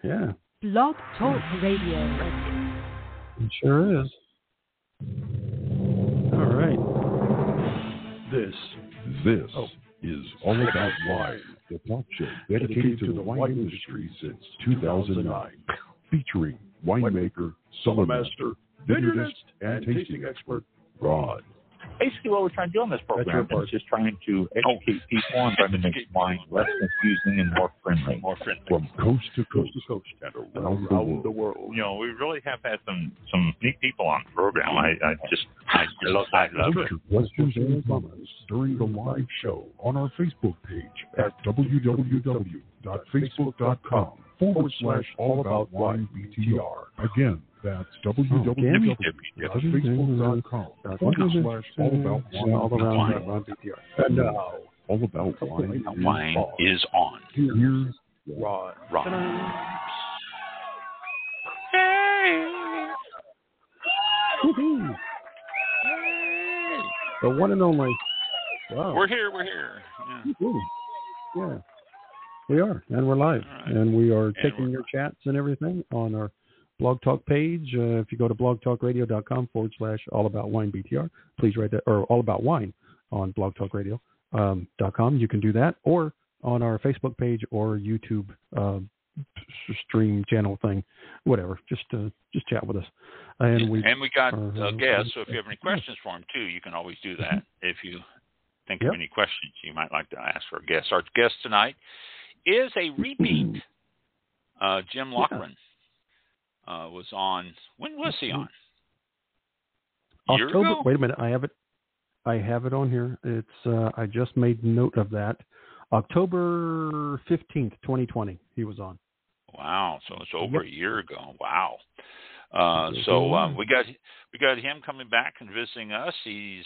Yeah. Blog Talk Radio. It sure is. All right. This is All About Wine, the talk show dedicated to the wine industry since 2009, featuring winemaker, cellar master, vineyardist, and tasting expert, Ron. Basically, what we're trying to do on this program is just trying to educate people on trying to make wine less confusing and more friendly. From coast to coast and around the world. You know, we really have had some neat people on the program. I love Put your questions and comments during the live show on our Facebook page at www.facebook.com/allaboutwinebtr. Again, that's www.facebook.com/allaboutwinebtr. And now, All About Wine is on. Here's Ron. Woo-hoo. The one and only. Wow. We're here. Yeah. Yeah. We are, and we're live. Right. And we are taking your chats and everything on our Blog Talk page. If you go to blogtalkradio.com/allaboutwinebtr, please write that, or All About Wine on blogtalkradio.com. You can do that, or on our Facebook page or YouTube stream channel thing, whatever. Just chat with us. And we got a guest, so if you have any questions for him too, you can always do that. If you think of any questions you might like to ask for a guest. Our guest tonight is a repeat. Jim Loughran was on. When was he on? October. Wait a minute. I have it on here. It's I just made note of that. October 15th, 2020. He was on. Wow. So it's over a year ago. Wow. We got him coming back and visiting us. He's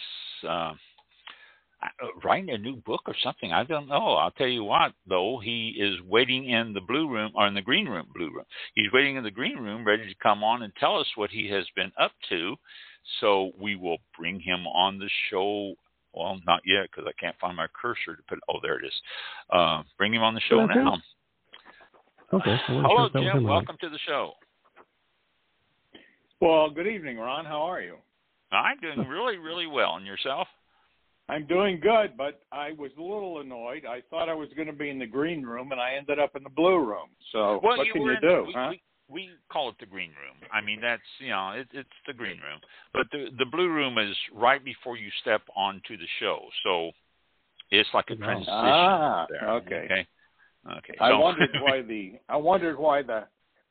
writing a new book or something. I don't know. I'll tell you what, though, he is waiting in the blue room, or in the green room, He's waiting in the green room, ready to come on and tell us what he has been up to. So we will bring him on the show. Well, not yet, because I can't find my cursor to put. Oh, there it is. Bring him on the show now. Okay. Hello, Jim. Welcome to the show. Well, good evening, Ron. How are you? I'm doing really, really well. And yourself? I'm doing good, but I was a little annoyed. I thought I was going to be in the green room, and I ended up in the blue room. So what can you do? We call it the green room. I mean, that's, it's the green room. But the blue room is right before you step onto the show. So it's like a transition there. Okay. Okay. I wondered why the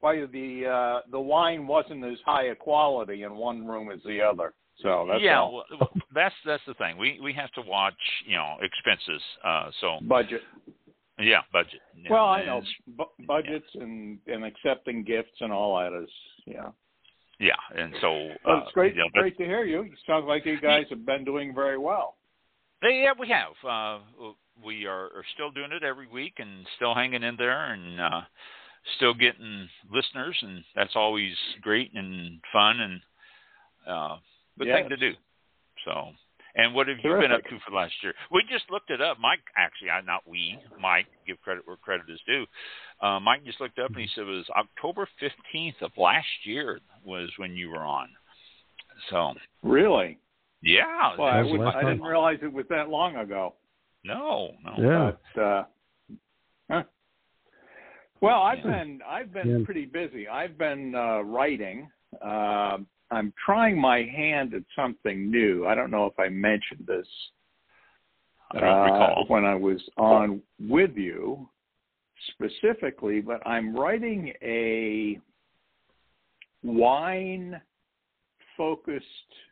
wine wasn't as high a quality in one room as the other. So that's all. Well, that's the thing. We have to watch, expenses. So budget. Yeah, budget. Yeah. Well, I know budgets and accepting gifts and all that is, Yeah, and so it's great. Great to hear you. It sounds like you guys have been doing very well. Yeah, we have. We are still doing it every week and still hanging in there and still getting listeners, and that's always great and fun and good thing to do. So. And what have you been up to for the last year? We just looked it up. Mike, actually, Mike, give credit where credit is due. Mike just looked up and he said it was October 15th of last year was when you were on. So. Really? Yeah. Well, I didn't realize it was that long ago. No. Yeah. But, well, I've been pretty busy. I've been writing. I'm trying my hand at something new. I don't know if I mentioned this I don't recall when I was on with you specifically, but I'm writing a wine-focused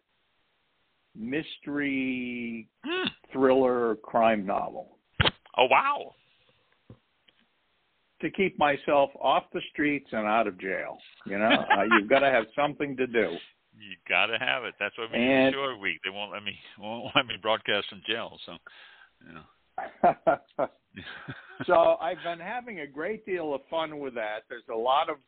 mystery thriller crime novel. Oh, wow. To keep myself off the streets and out of jail. You've got to have something to do. You got to have it. That's why we do the show every week. They won't let me broadcast from jail. So, So I've been having a great deal of fun with that. There's a lot of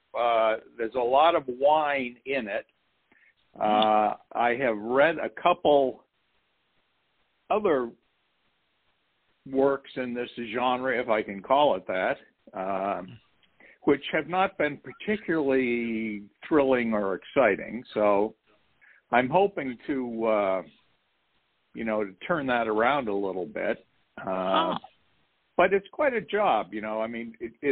wine in it. I have read a couple other works in this genre, if I can call it that, which have not been particularly thrilling or exciting. So I'm hoping to, to turn that around a little bit. But it's quite a job, I mean,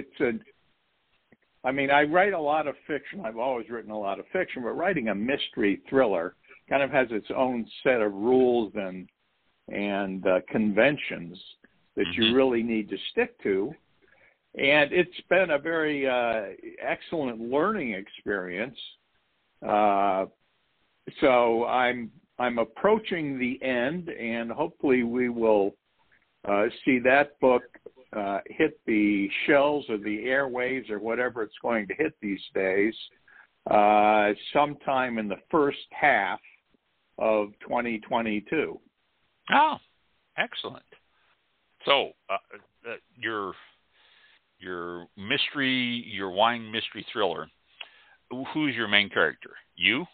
I write a lot of fiction. I've always written a lot of fiction, but writing a mystery thriller kind of has its own set of rules and conventions that you really need to stick to. And it's been a very excellent learning experience. So I'm approaching the end, and hopefully we will see that book hit the shelves or the airwaves or whatever it's going to hit these days sometime in the first half of 2022. Oh, excellent. So your wine mystery thriller, who's your main character? You?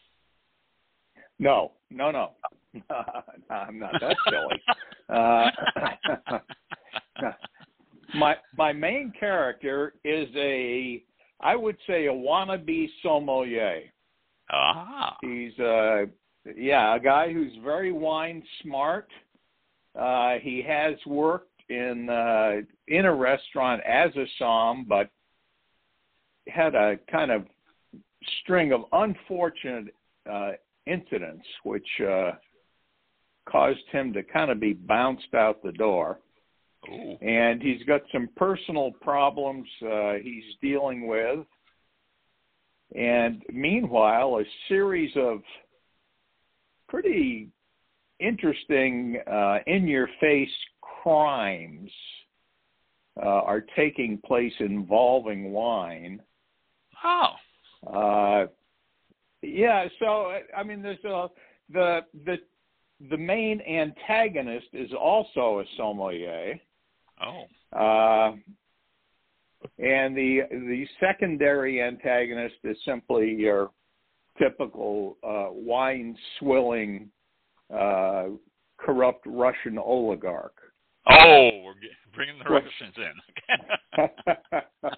No. I'm not that silly. My main character is I would say a wannabe sommelier. He's a guy who's very wine smart. He has worked in a restaurant as a somm, but had a kind of string of unfortunate incidents which caused him to kind of be bounced out the door. Ooh. And he's got some personal problems he's dealing with. And meanwhile, a series of pretty interesting in-your-face crimes are taking place involving wine. Oh. So I mean, there's the main antagonist is also a sommelier. Oh. And the secondary antagonist is simply your typical wine swilling corrupt Russian oligarch. Oh, we're bringing the Russians in.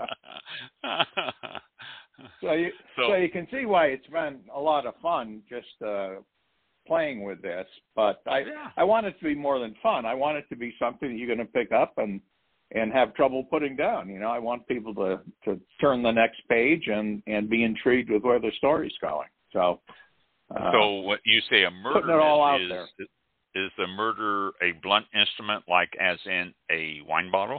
So you can see why it's been a lot of fun just playing with this. But I want it to be more than fun. I want it to be something that you're going to pick up and have trouble putting down. I want people to turn the next page and be intrigued with where the story's going. So what you say a murder putting it all out there. Is the murder a blunt instrument, like as in a wine bottle?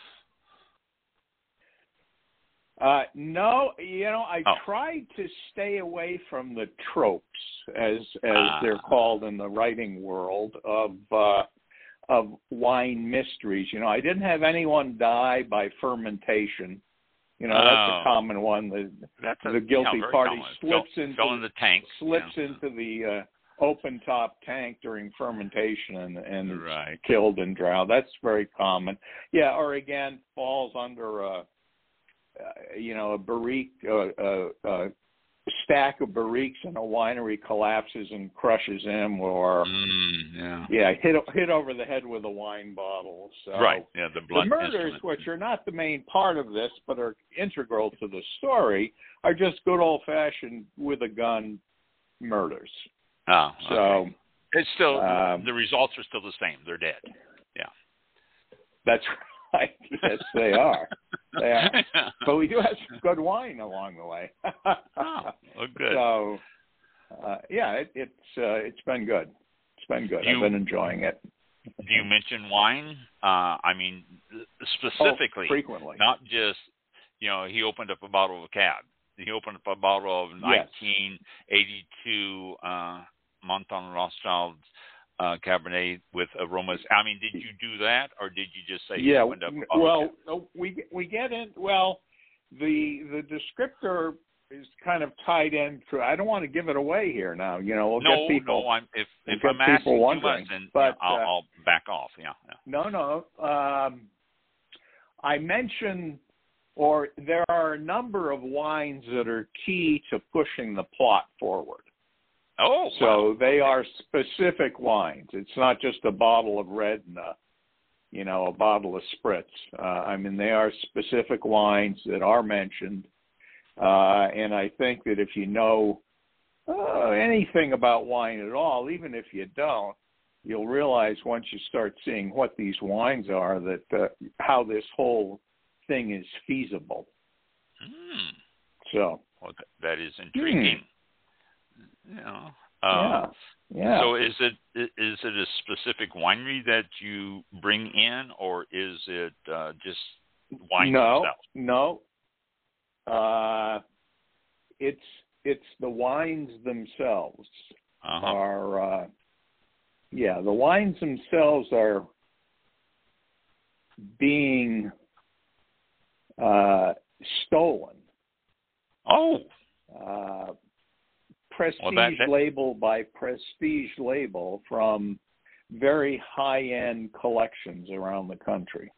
No, I tried to stay away from the tropes, as they're called in the writing world, of wine mysteries. I didn't have anyone die by fermentation. That's a common one. The guilty party fell in the tank. Slips into the open top tank during fermentation and right. is killed and drowned. That's very common. Yeah, or again falls under a barrique, a stack of barriques in a winery collapses and crushes him, or hit over the head with a wine bottle. So right. Yeah, the blunt murders, instrument. which are not the main part of this but are integral to the story, are just good old fashioned with a gun murders. Oh, okay. So it's still the results are still the same. They're dead. Yeah, that's right. Yes, they are. They are. But we do have some good wine along the way. Good. So, it's been good. It's been good. I've been enjoying it. Do you mention wine? I mean, specifically, frequently. Not just he opened up a bottle of a cab. He opened up a bottle of 1982 Montan Rothschild Cabernet with aromas. I mean, did you do that, or did you just say you opened up a bottle of cab? we get in. Well, the descriptor is kind of tied in. I don't want to give it away here now. We'll get people. No. If I'm asking too much, then but, I'll back off. Yeah. No. I mentioned. Or there are a number of wines that are key to pushing the plot forward. Oh, so they are specific wines. It's not just a bottle of red and a bottle of spritz. I mean, they are specific wines that are mentioned. And I think that if you know anything about wine at all, even if you don't, you'll realize once you start seeing what these wines are that how this whole thing is feasible. So, well, that is intriguing. So is it a specific winery that you bring in, or is it just wines themselves? No. It's the wines themselves are. The wines themselves are being stolen. Oh. Prestige label by prestige label from very high-end collections around the country.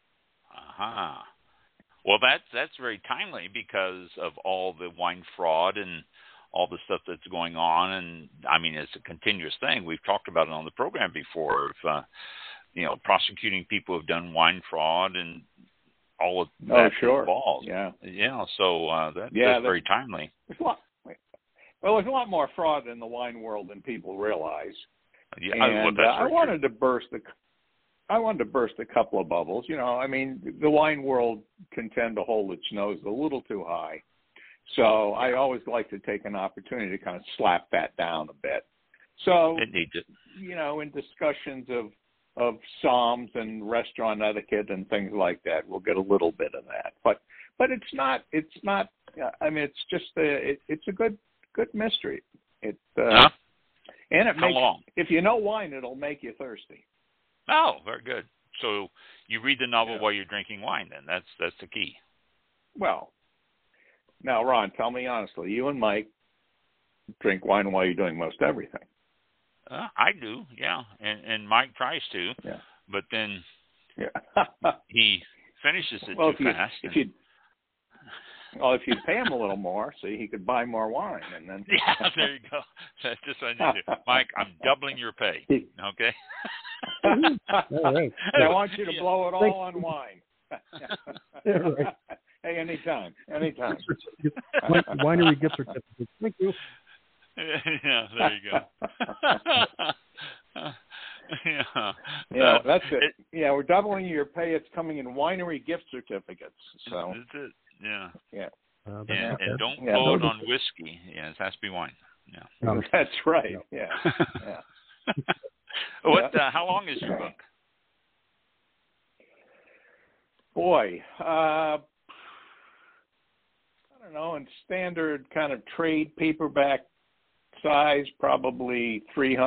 Well, that's very timely because of all the wine fraud and all the stuff that's going on. And I mean, it's a continuous thing. We've talked about it on the program before. Of, prosecuting people who've done wine fraud and all of that involved. Yeah. So that's very timely. There's a lot more fraud in the wine world than people realize. Yeah, and I wanted to burst a couple of bubbles. I mean, the wine world can tend to hold its nose a little too high. So I always like to take an opportunity to kind of slap that down a bit. So, it needs it. In discussions of Psalms and restaurant etiquette and things like that, we'll get a little bit of that. But it's not. I mean, it's just it's a good mystery. And it makes, if you know wine, it'll make you thirsty. Oh, very good. So you read the novel while you're drinking wine, then that's the key. Well, now, Ron, tell me honestly, you and Mike drink wine while you're doing most everything. I do, yeah, and Mike tries to, but then he finishes it too fast. If you pay him a little more, see, he could buy more wine, and then there you go. That's just what I need to do. Mike, I'm doubling your pay. Okay. All right. And I want you to blow it all on wine. Hey, anytime. Winery gift certificate. Thank you. Yeah, there you go. Yeah, that's it. Yeah, we're doubling your pay. It's coming in winery gift certificates. So that's it. Yeah. And don't blow it on whiskey. Yeah, it has to be wine. Yeah. That's right. Yeah. How long is your book? Boy, I don't know. In standard kind of trade paperback size, probably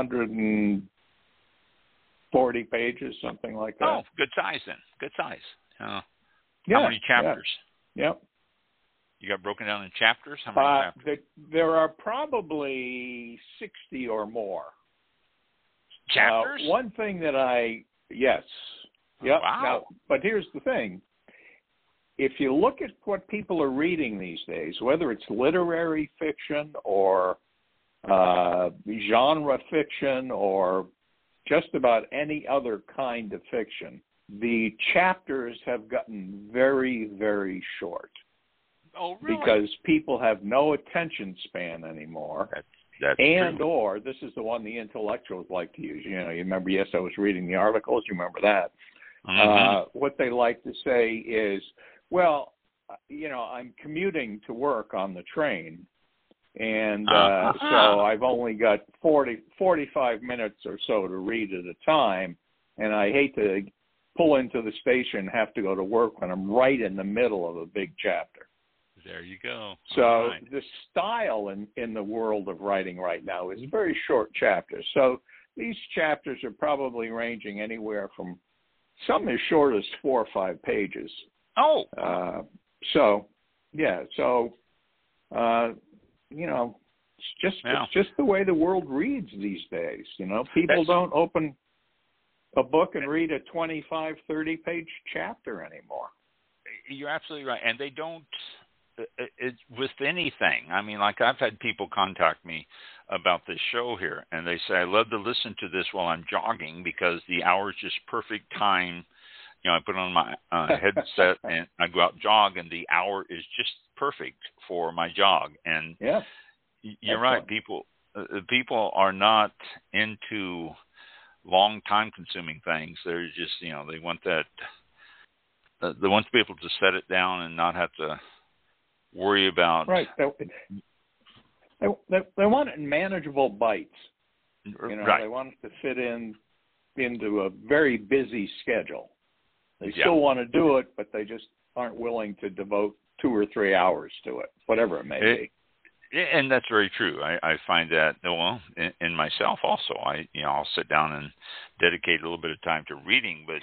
340 pages, something like that. Oh, good size then. Good size. How many chapters? Yep. You got broken down in chapters? How many chapters? There are probably 60 or more. Chapters? One thing that yes. Yep. Wow. Now, but here's the thing. If you look at what people are reading these days, whether it's literary fiction or genre fiction or just about any other kind of fiction, the chapters have gotten very, very short. Oh, really? Because people have no attention span anymore. That's true. Or this is the one the intellectuals like to use. You remember, yes, I was reading the articles. You remember that. Mm-hmm. What they like to say is, well, I'm commuting to work on the train, and so I've only got 45 minutes or so to read at a time, and I hate to pull into the station and have to go to work when I'm right in the middle of a big chapter. There you go. So the style in the world of writing right now is very short chapters. So these chapters are probably ranging anywhere from some as short as 4 or 5 pages. Oh. It's just the way the world reads these days. People don't open a book and read a 25, 30-page chapter anymore. You're absolutely right. And they don't, with anything. I mean, like I've had people contact me about this show here, and they say, I love to listen to this while I'm jogging because the hour is just perfect time, I put on my headset and I go out jog, and the hour is just perfect for my jog. And yeah, you're right. People are not into long time consuming things. They're just, they want that. They want to be able to set it down and not have to worry about. Right. They want it in manageable bites. Right. They want it to fit into a very busy schedule. They still want to do it, but they just aren't willing to devote 2 or 3 hours to it, whatever it may be. And that's very true. I find that, well, in myself also. I'll sit down and dedicate a little bit of time to reading, but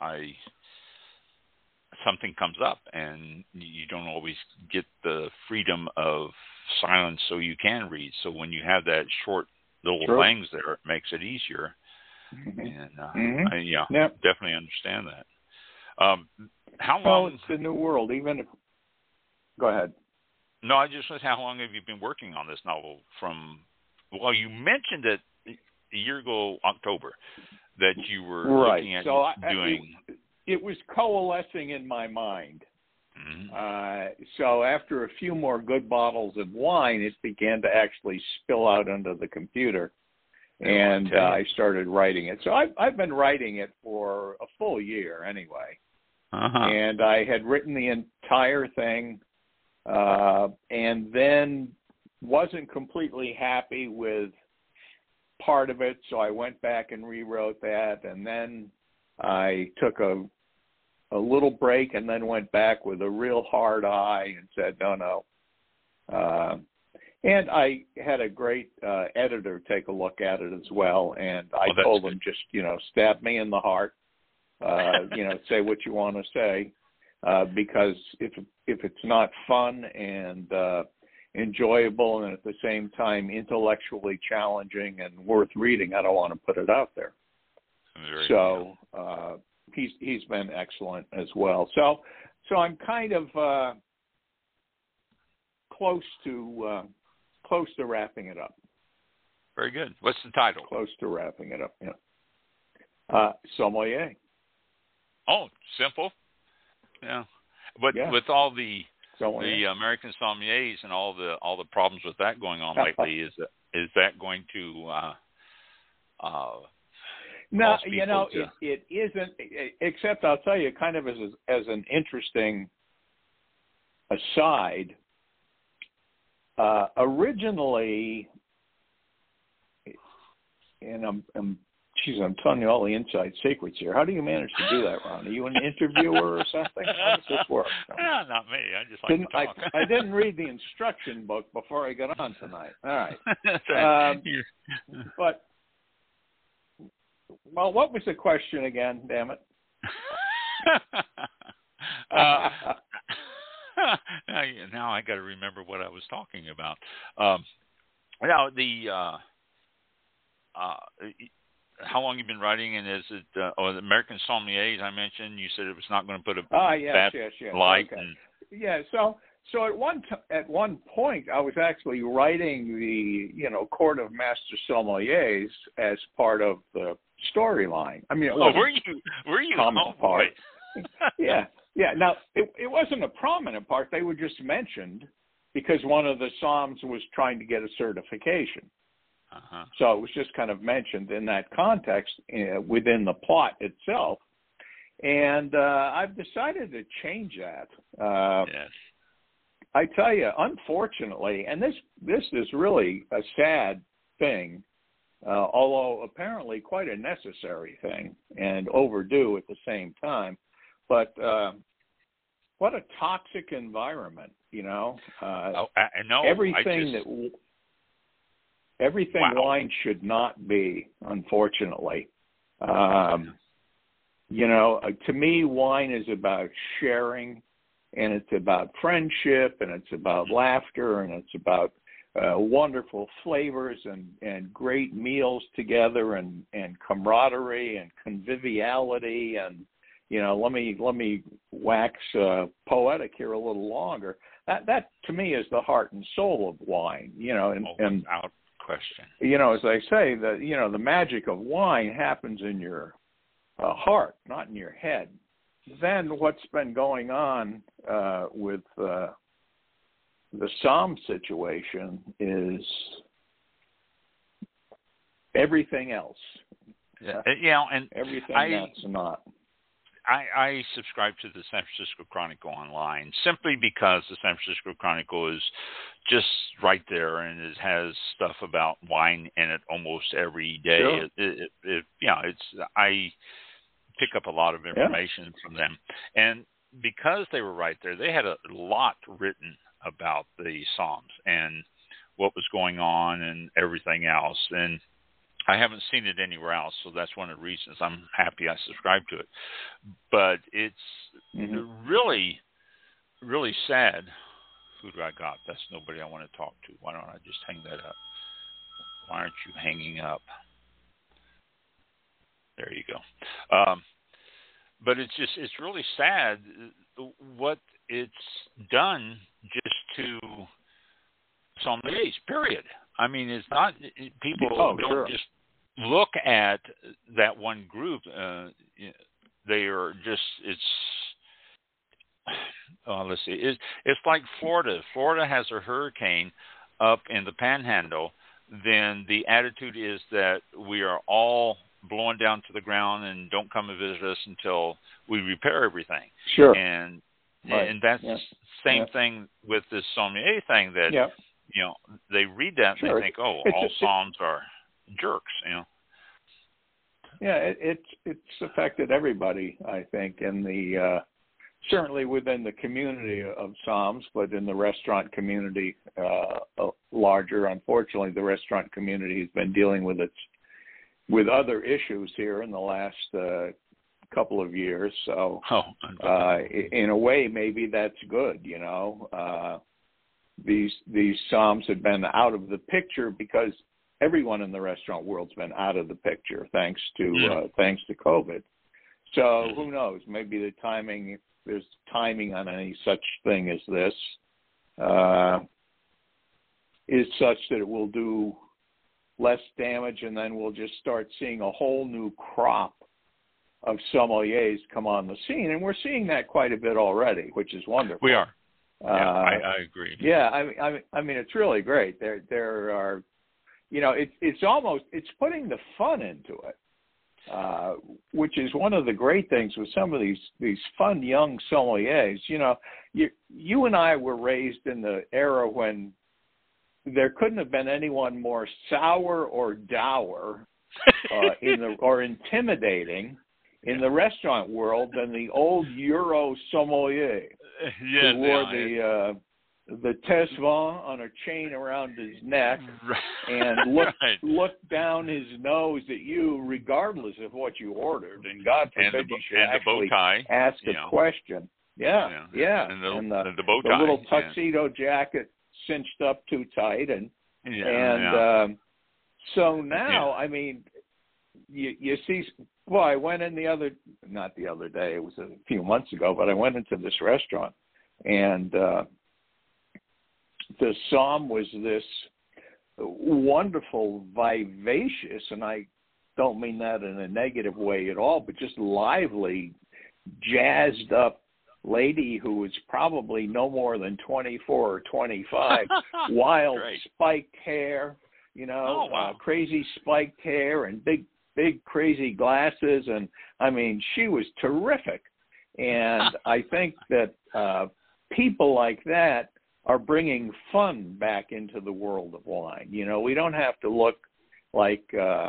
something comes up, and you don't always get the freedom of silence so you can read. So when you have that short little things there, it makes it easier. And I definitely understand that. How long? Well, it's the new world. Even if, go ahead. No, I just said, how long have you been working on this novel? Well, you mentioned it a year ago, October, that you were looking at doing. It was coalescing in my mind. Mm-hmm. So after a few more good bottles of wine, it began to actually spill out onto the computer, and I started writing it. So I've been writing it for a full year anyway, and I had written the entire thing. And then wasn't completely happy with part of it, so I went back and rewrote that, and then I took a little break and then went back with a real hard eye and said, no. And I had a great editor take a look at it as well, and I told him, just, stab me in the heart, say what you want to say. Because if it's not fun and enjoyable and at the same time intellectually challenging and worth reading, I don't want to put it out there. So he's been excellent as well. So I'm kind of close to wrapping it up. Very good. What's the title? Close to wrapping it up. Yeah. Sommelier. Oh, simple. Yeah, but with all the American sommeliers and all the problems with that going on lately, is that going to no, it isn't. Except I'll tell you, kind of as an interesting aside. Originally, and I'm telling you all the inside secrets here. How do you manage to do that, Ron? Are you an interviewer or something? How does this work? Not me. I just like to talk. I didn't read the instruction book before I got on tonight. All right. But, well, what was the question again, damn it? Now I got to remember what I was talking about. Now, how long you've been writing, and is it the American Sommeliers I mentioned? You said it was not going to put a bad light. Okay. Yeah, so at one point I was actually writing the Court of Master Sommeliers as part of the storyline. I mean, were you? Part. Yeah. Now it wasn't a prominent part. They were just mentioned because one of the somms was trying to get a certification. So it was just kind of mentioned in that context within the plot itself. And I've decided to change that. Yes. I tell you, unfortunately, and this is really a sad thing, although apparently quite a necessary thing and overdue at the same time. But what a toxic environment, I know. Everything wine should not be, unfortunately. To me, wine is about sharing, and it's about friendship, and it's about laughter, and it's about wonderful flavors and great meals together, and camaraderie and conviviality. And let me wax poetic here a little longer. That to me is the heart and soul of wine. And without question. As I say, the magic of wine happens in your heart, not in your head. then what's been going on with the Somm situation is everything else. And everything that's not. I subscribe to the San Francisco Chronicle online simply because the San Francisco Chronicle is just right there, and it has stuff about wine in it almost every day. Sure. I pick up a lot of information from them, and because they were right there, they had a lot written about the Somms and what was going on and everything else. And I haven't seen it anywhere else, so that's one of the reasons I'm happy I subscribed to it. But it's really, really sad. Who do I got? That's nobody I want to talk to. Why don't I just hang that up? Why aren't you hanging up? There you go. But it's really sad what it's done just to sommeliers, period. I mean, it's not, people don't just look at that one group. They are just, let's see, it's like Florida. Florida has a hurricane up in the Panhandle. Then the attitude is that we are all blowing down to the ground and don't come and visit us until we repair everything. Sure. And that's the same thing with this sommelier thing that, they read that and they think, all Somms are jerks, Yeah, it's affected everybody, I think, in the certainly within the community of Somms, but in the restaurant community larger. Unfortunately, the restaurant community has been dealing with other issues here in the last couple of years. So in a way, maybe that's good, These Somms have been out of the picture because everyone in the restaurant world's been out of the picture thanks to COVID. So who knows? Maybe there's timing on any such thing as this is such that it will do less damage, and then we'll just start seeing a whole new crop of sommeliers come on the scene, and we're seeing that quite a bit already, which is wonderful. We are. I agree. Yeah, I mean, it's really great. There are, it's putting the fun into it, which is one of the great things with some of these fun young sommeliers. You and I were raised in the era when there couldn't have been anyone more sour or dour or intimidating in the restaurant world than the old Euro sommelier who wore the Tesvin on a chain around his neck and looked down his nose at you regardless of what you ordered. And God forbid you should actually ask a question. Yeah. And the bow tie. The little tuxedo jacket cinched up too tight. So now, I mean, you see, well, I went in not the other day, it was a few months ago, but I went into this restaurant, and the Somm was this wonderful, vivacious, and I don't mean that in a negative way at all, but just lively, jazzed up lady who was probably no more than 24 or 25, wild spiked hair, crazy spiked hair and big crazy glasses, and I mean, she was terrific. And I think that people like that are bringing fun back into the world of wine. We don't have to look like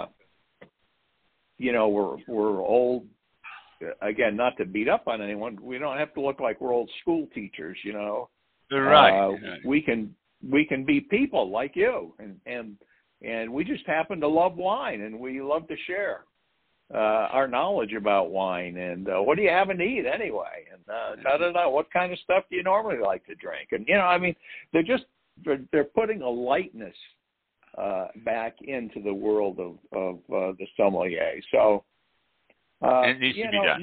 we're old. Again, not to beat up on anyone, we don't have to look like we're old school teachers. Right. We can be people like you, and we just happen to love wine, and we love to share our knowledge about wine. And what do you have to eat anyway? And what kind of stuff do you normally like to drink? And I mean, they're putting a lightness back into the world of the sommelier. So it needs to be done.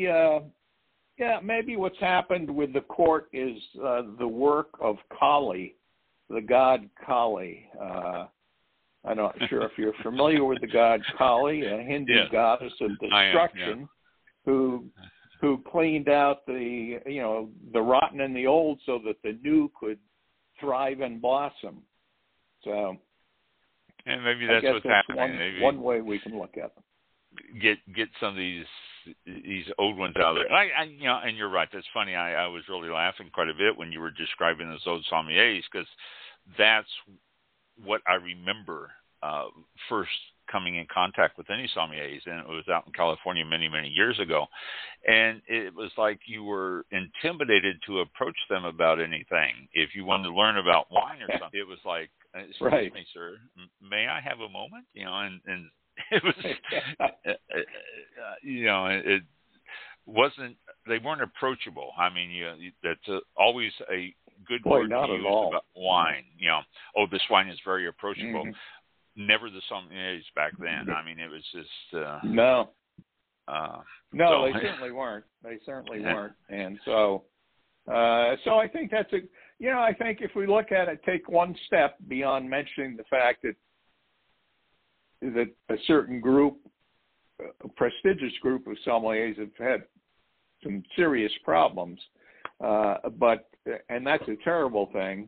Maybe what's happened with the court is the work of Kali, the god Kali. I'm not sure if you're familiar with the god Kali, a Hindu goddess of destruction, who who cleaned out the rotten in the old so that the new could thrive and blossom. So, and maybe that's what's happening. One way we can look at them. Get some of these old ones out there. And you're right. That's funny. I was really laughing quite a bit when you were describing those old sommeliers, because that's what I remember first coming in contact with any sommeliers, and it was out in California many, many years ago. And it was like you were intimidated to approach them about anything. If you wanted to learn about wine or something, it was like, excuse me, sir, may I have a moment? And it was, it wasn't, they weren't approachable. I mean, that's always a good word to use about wine. This wine is very approachable. Mm-hmm. Never the sommeliers back then. I mean, it was just no. They certainly weren't. They certainly weren't. And so I think that's I think if we look at it, take one step beyond mentioning the fact that a certain group, a prestigious group of sommeliers, have had some serious problems. And that's a terrible thing.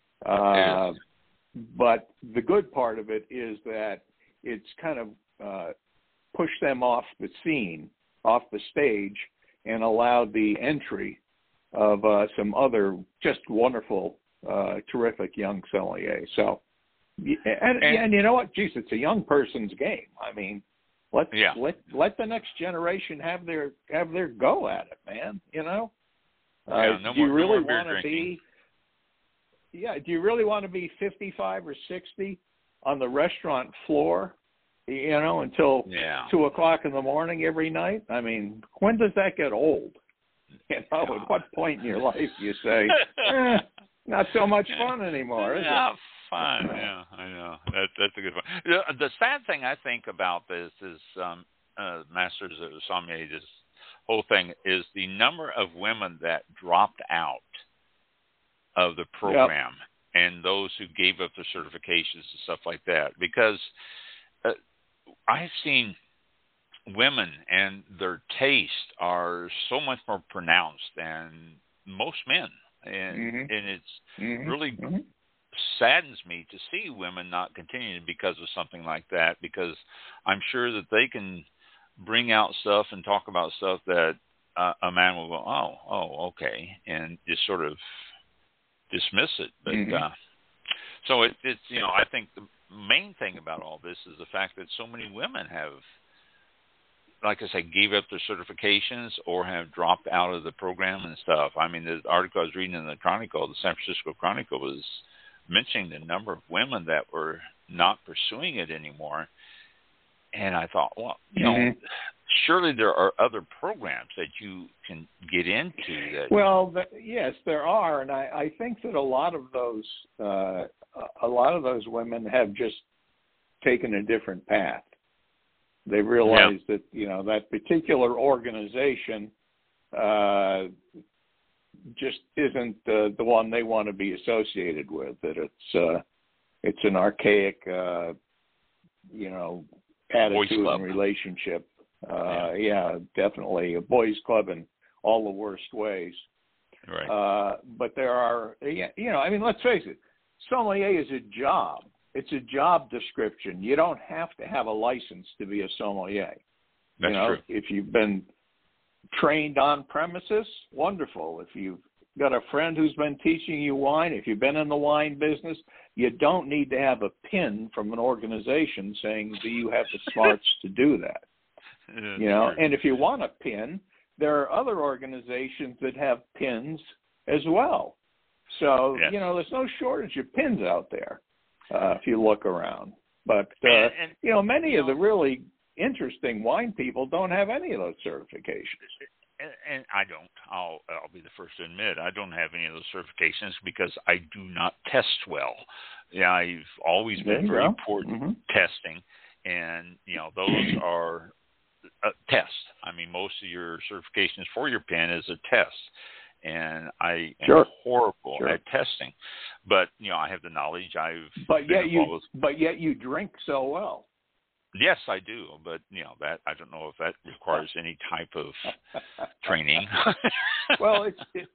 But the good part of it is that it's kind of pushed them off the scene, off the stage, and allowed the entry of some other just wonderful, terrific young sommeliers. So, and you know what? Geez, it's a young person's game. I mean, let the next generation have their go at it, man. Do you really want to be? Yeah, do you really want to be 55 or 60 on the restaurant floor, until 2 o'clock in the morning every night? I mean, when does that get old? At what point in your life do you say, not so much fun anymore, is it? Fun. Yeah, I know. That's a good one. The sad thing I think about this is, Masters of Sommelier, this whole thing, is the number of women that dropped out of the program, and those who gave up their certifications and stuff like that. Because I've seen women and their taste are so much more pronounced than most men. And it's really saddens me to see women not continuing because of something like that, because I'm sure that they can bring out stuff and talk about stuff that a man will go, oh, okay, and just sort of dismiss it. But so it's I think the main thing about all this is the fact that so many women have, like I said, gave up their certifications or have dropped out of the program and stuff. I mean, the article I was reading in the Chronicle, the San Francisco Chronicle, was mentioning the number of women that were not pursuing it anymore. And I thought, well, surely there are other programs that you can get into. Yes, there are, and I think that a lot of those women have just taken a different path. They realize that that particular organization just isn't the one they want to be associated with. That it's an archaic, attitude and relationship. Definitely a boys' club in all the worst ways. Right. But there are, let's face it, sommelier is a job. It's a job description. You don't have to have a license to be a sommelier. That's true. If you've been trained on premises, wonderful. If you've got a friend who's been teaching you wine, if you've been in the wine business, you don't need to have a pin from an organization saying, do you have the smarts to do that? And if you want a pin, there are other organizations that have pins as well. So, there's no shortage of pins out there if you look around. But, many of the really interesting wine people don't have any of those certifications. And I don't. I'll be the first to admit I don't have any of those certifications because I do not test well. I've always been very poor testing, and those are tests. I mean, most of your certifications for your pen is a test, and I am horrible at testing. But I have the knowledge. But yet you drink so well. Yes, I do, but that I don't know if that requires any type of training. Well,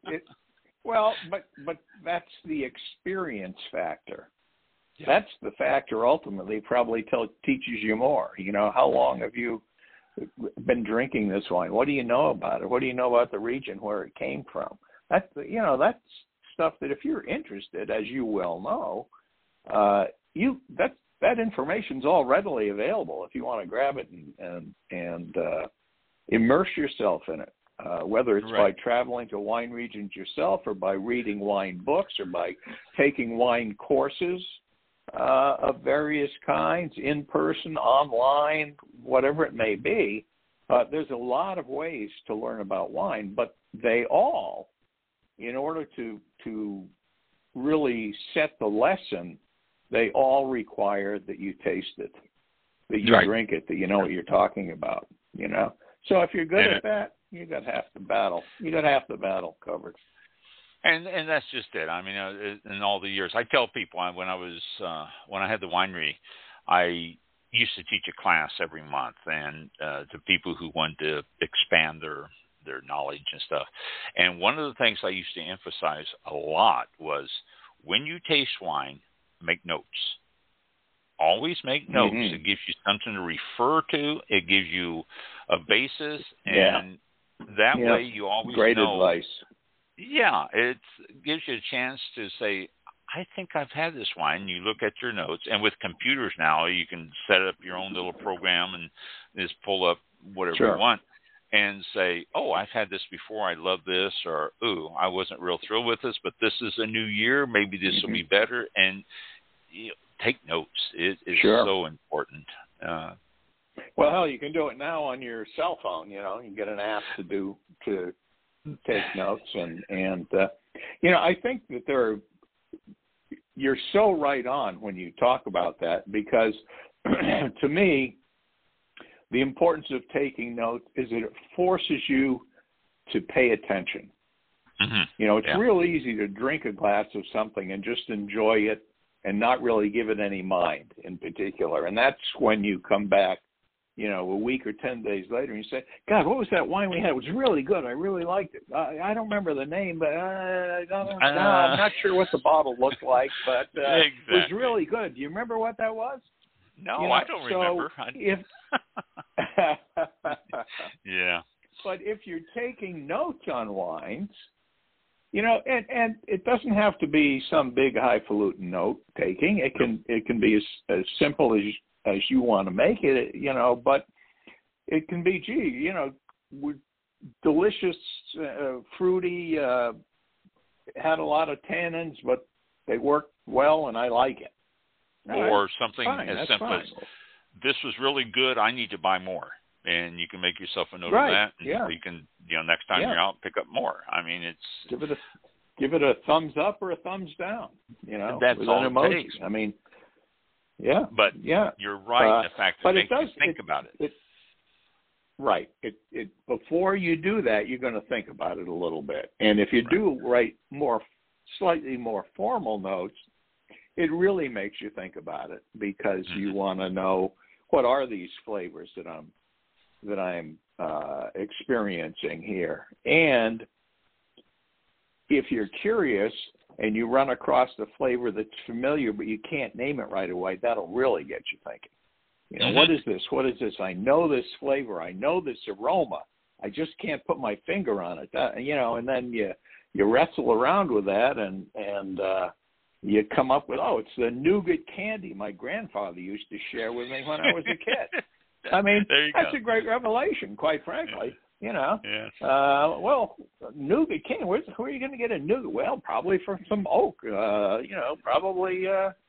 but that's the experience factor. Yeah. That's the factor ultimately probably teaches you more. How long have you been drinking this wine? What do you know about it? What do you know about the region where it came from? That's stuff that if you're interested, as you well know, that information's all readily available if you want to grab it and immerse yourself in it. Whether it's by traveling to wine regions yourself, or by reading wine books, or by taking wine courses of various kinds, in person, online, whatever it may be. There's a lot of ways to learn about wine, but they all, in order to really set the lesson, they all require that you taste it, that you drink it, that you know what you're talking about. So if you're good at that, you got half the battle. You got half the battle covered. And that's just it. I mean, in all the years, I tell people when I had the winery, I used to teach a class every month, and to people who wanted to expand their knowledge and stuff. And one of the things I used to emphasize a lot was, when you taste wine, make notes. Always make notes. Mm-hmm. It gives you something to refer to. It gives you a basis, and that way you always know. Great advice. Yeah, it gives you a chance to say, I think I've had this wine. You look at your notes, and with computers now, you can set up your own little program and just pull up whatever you want and say, oh, I've had this before. I love this, or, ooh, I wasn't real thrilled with this, but this is a new year. Maybe this will be better. And take notes. It is so important. Well, hell, you can do it now on your cell phone. You can get an app to take notes, and I think that you're so right on when you talk about that, because to me, the importance of taking notes is that it forces you to pay attention. Mm-hmm. It's real easy to drink a glass of something and just enjoy it and not really give it any mind in particular. And that's when you come back, a week or 10 days later, and you say, God, what was that wine we had? It was really good. I really liked it. I don't remember the name, but I'm not sure what the bottle looked like, but it was really good. Do you remember what that was? No, I don't remember. Yeah. But if you're taking notes on wines, and it doesn't have to be some big highfalutin note taking. It can be as simple as you want to make it, but it can be, delicious, fruity, had a lot of tannins, but they work well and I like it. Or something as simple as, this was really good, I need to buy more. And you can make yourself a note of that. And so you can, next time you're out, pick up more. I mean, it's... Give it a thumbs up or a thumbs down, That's all it takes. I mean, But you're right in the fact that it makes you think about it. Right. It before you do that, you're going to think about it a little bit. And if you do write slightly more formal notes, it really makes you think about it, because you want to know, what are these flavors that I'm experiencing here. And if you're curious and you run across the flavor that's familiar but you can't name it right away, that'll really get you thinking. What is this? What is this? I know this flavor. I know this aroma. I just can't put my finger on it. And then you wrestle around with that and you come up with, it's the nougat candy my grandfather used to share with me when I was a kid. I mean, that's a great revelation, quite frankly. Well, nougat candy, where are you going to get a nougat? Well, probably from some oak, probably.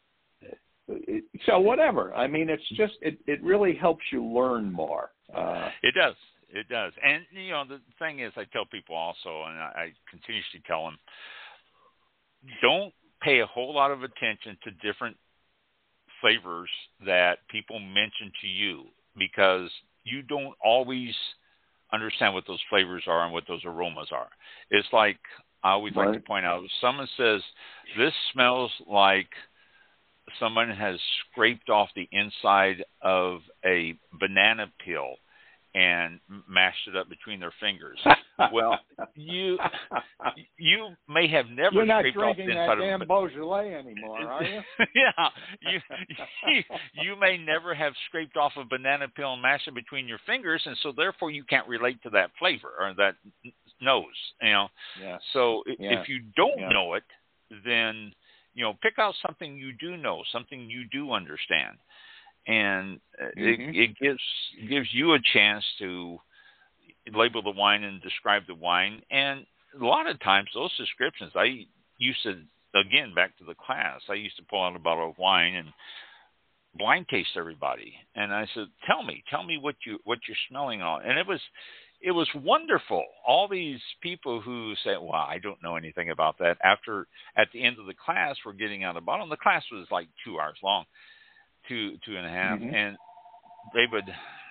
So whatever. I mean, it's just, it really helps you learn more. It does. It does. And, the thing is, I tell people also, and I continuously tell them, don't pay a whole lot of attention to different flavors that people mention to you, because you don't always understand what those flavors are and what those aromas are. It's like, I always like to point out, if someone says, this smells like someone has scraped off the inside of a banana peel and mashed it up between their fingers. Well, you may have never You're not scraped off the drinking inside that of damn Beaujolais anymore, are you? Yeah, you may never have scraped off a banana peel and mashed it between your fingers, and so therefore you can't relate to that flavor or that nose. Yeah. So Yeah. if you don't know it, then pick out something you do know, something you do understand. And it gives you a chance to label the wine and describe the wine. And a lot of times those descriptions, I used to, again, back to the class, I used to pull out a bottle of wine and blind taste everybody. And I said, tell me what you're smelling on. And it was wonderful. All these people who say, well, I don't know anything about that. After, at the end of the class, we're getting out a bottle. And the class was like 2 hours long. 2.5, and they would.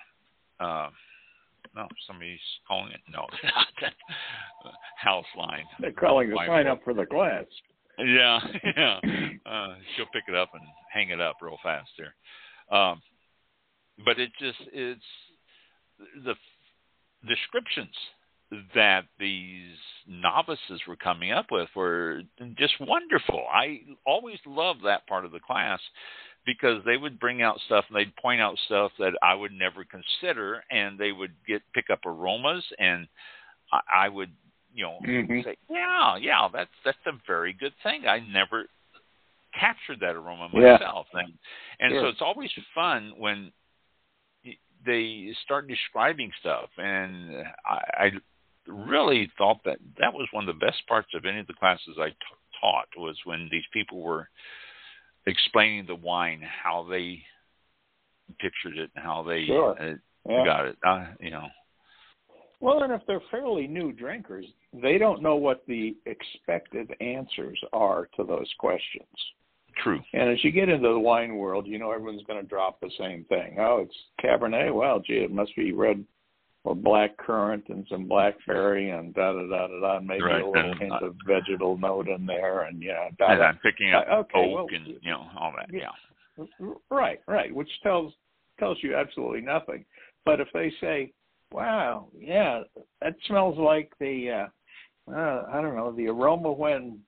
No, somebody's calling it. No, not house line. They're calling to sign up for the class. Yeah. She'll pick it up and hang it up real fast here. But it's the descriptions that these novices were coming up with were just wonderful. I always loved that part of the class, because they would bring out stuff and they'd point out stuff that I would never consider, and they would pick up aromas, and I would, say, yeah, that's a very good thing. I never captured that aroma myself, and so it's always fun when they start describing stuff, and I really thought that was one of the best parts of any of the classes I taught, was when these people were explaining the wine, how they pictured it, and how they got it. Well, and if they're fairly new drinkers, they don't know what the expected answers are to those questions. True. And as you get into the wine world, everyone's going to drop the same thing. Oh, it's Cabernet. Well, gee, it must be red or black currant and some blackberry and da-da-da-da-da, maybe a little hint of vegetal note in there. And, and I'm picking up oak and, all that, Right, which tells you absolutely nothing. But if they say, wow, yeah, that smells like the, I don't know, the aroma when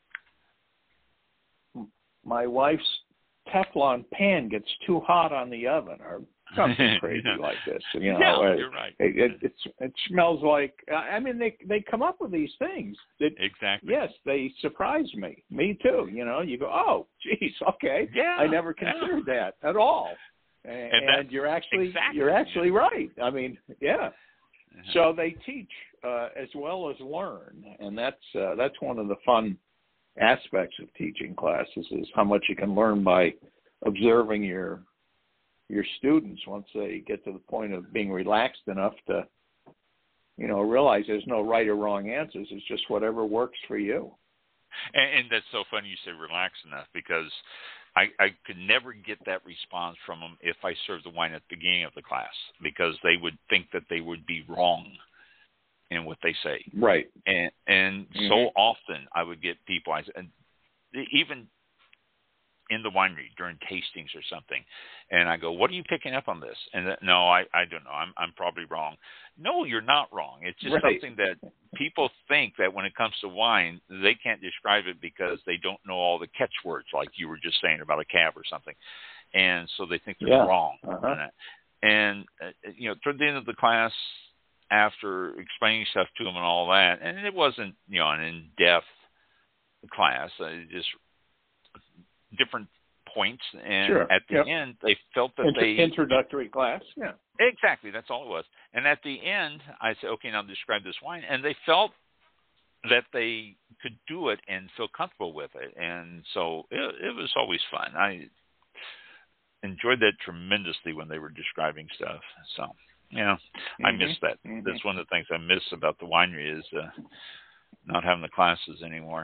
my wife's Teflon pan gets too hot on the oven, or something crazy like this. You're right. It smells like. I mean, they come up with these things. Exactly. Yes, they surprise me. Me too. You go, oh, geez, okay. Yeah. I never considered that at all. And you're actually right. I mean, yeah. So they teach as well as learn, and that's one of the fun aspects of teaching classes, is how much you can learn by observing your students once they get to the point of being relaxed enough to, realize there's no right or wrong answers. It's just whatever works for you. And that's so funny you say relaxed enough, because I could never get that response from them if I served the wine at the beginning of the class, because they would think that they would be wrong in what they say. Right. And so often I would get people, even in the winery during tastings or something, and I go, what are you picking up on this? And no, I don't know. I'm probably wrong. No, you're not wrong. It's just something that people think that when it comes to wine, they can't describe it because they don't know all the catchwords, like you were just saying about a cab or something. And so they think they're wrong on that. And, toward the end of the class, after explaining stuff to them and all that, and it wasn't, an in-depth class, just different points, and at the end, they felt that introductory class, exactly, that's all it was. And at the end, I said, okay, now describe this wine, and they felt that they could do it and feel comfortable with it, and so it was always fun. I enjoyed that tremendously when they were describing stuff. So I miss that. That's one of the things I miss about the winery, is not having the classes anymore.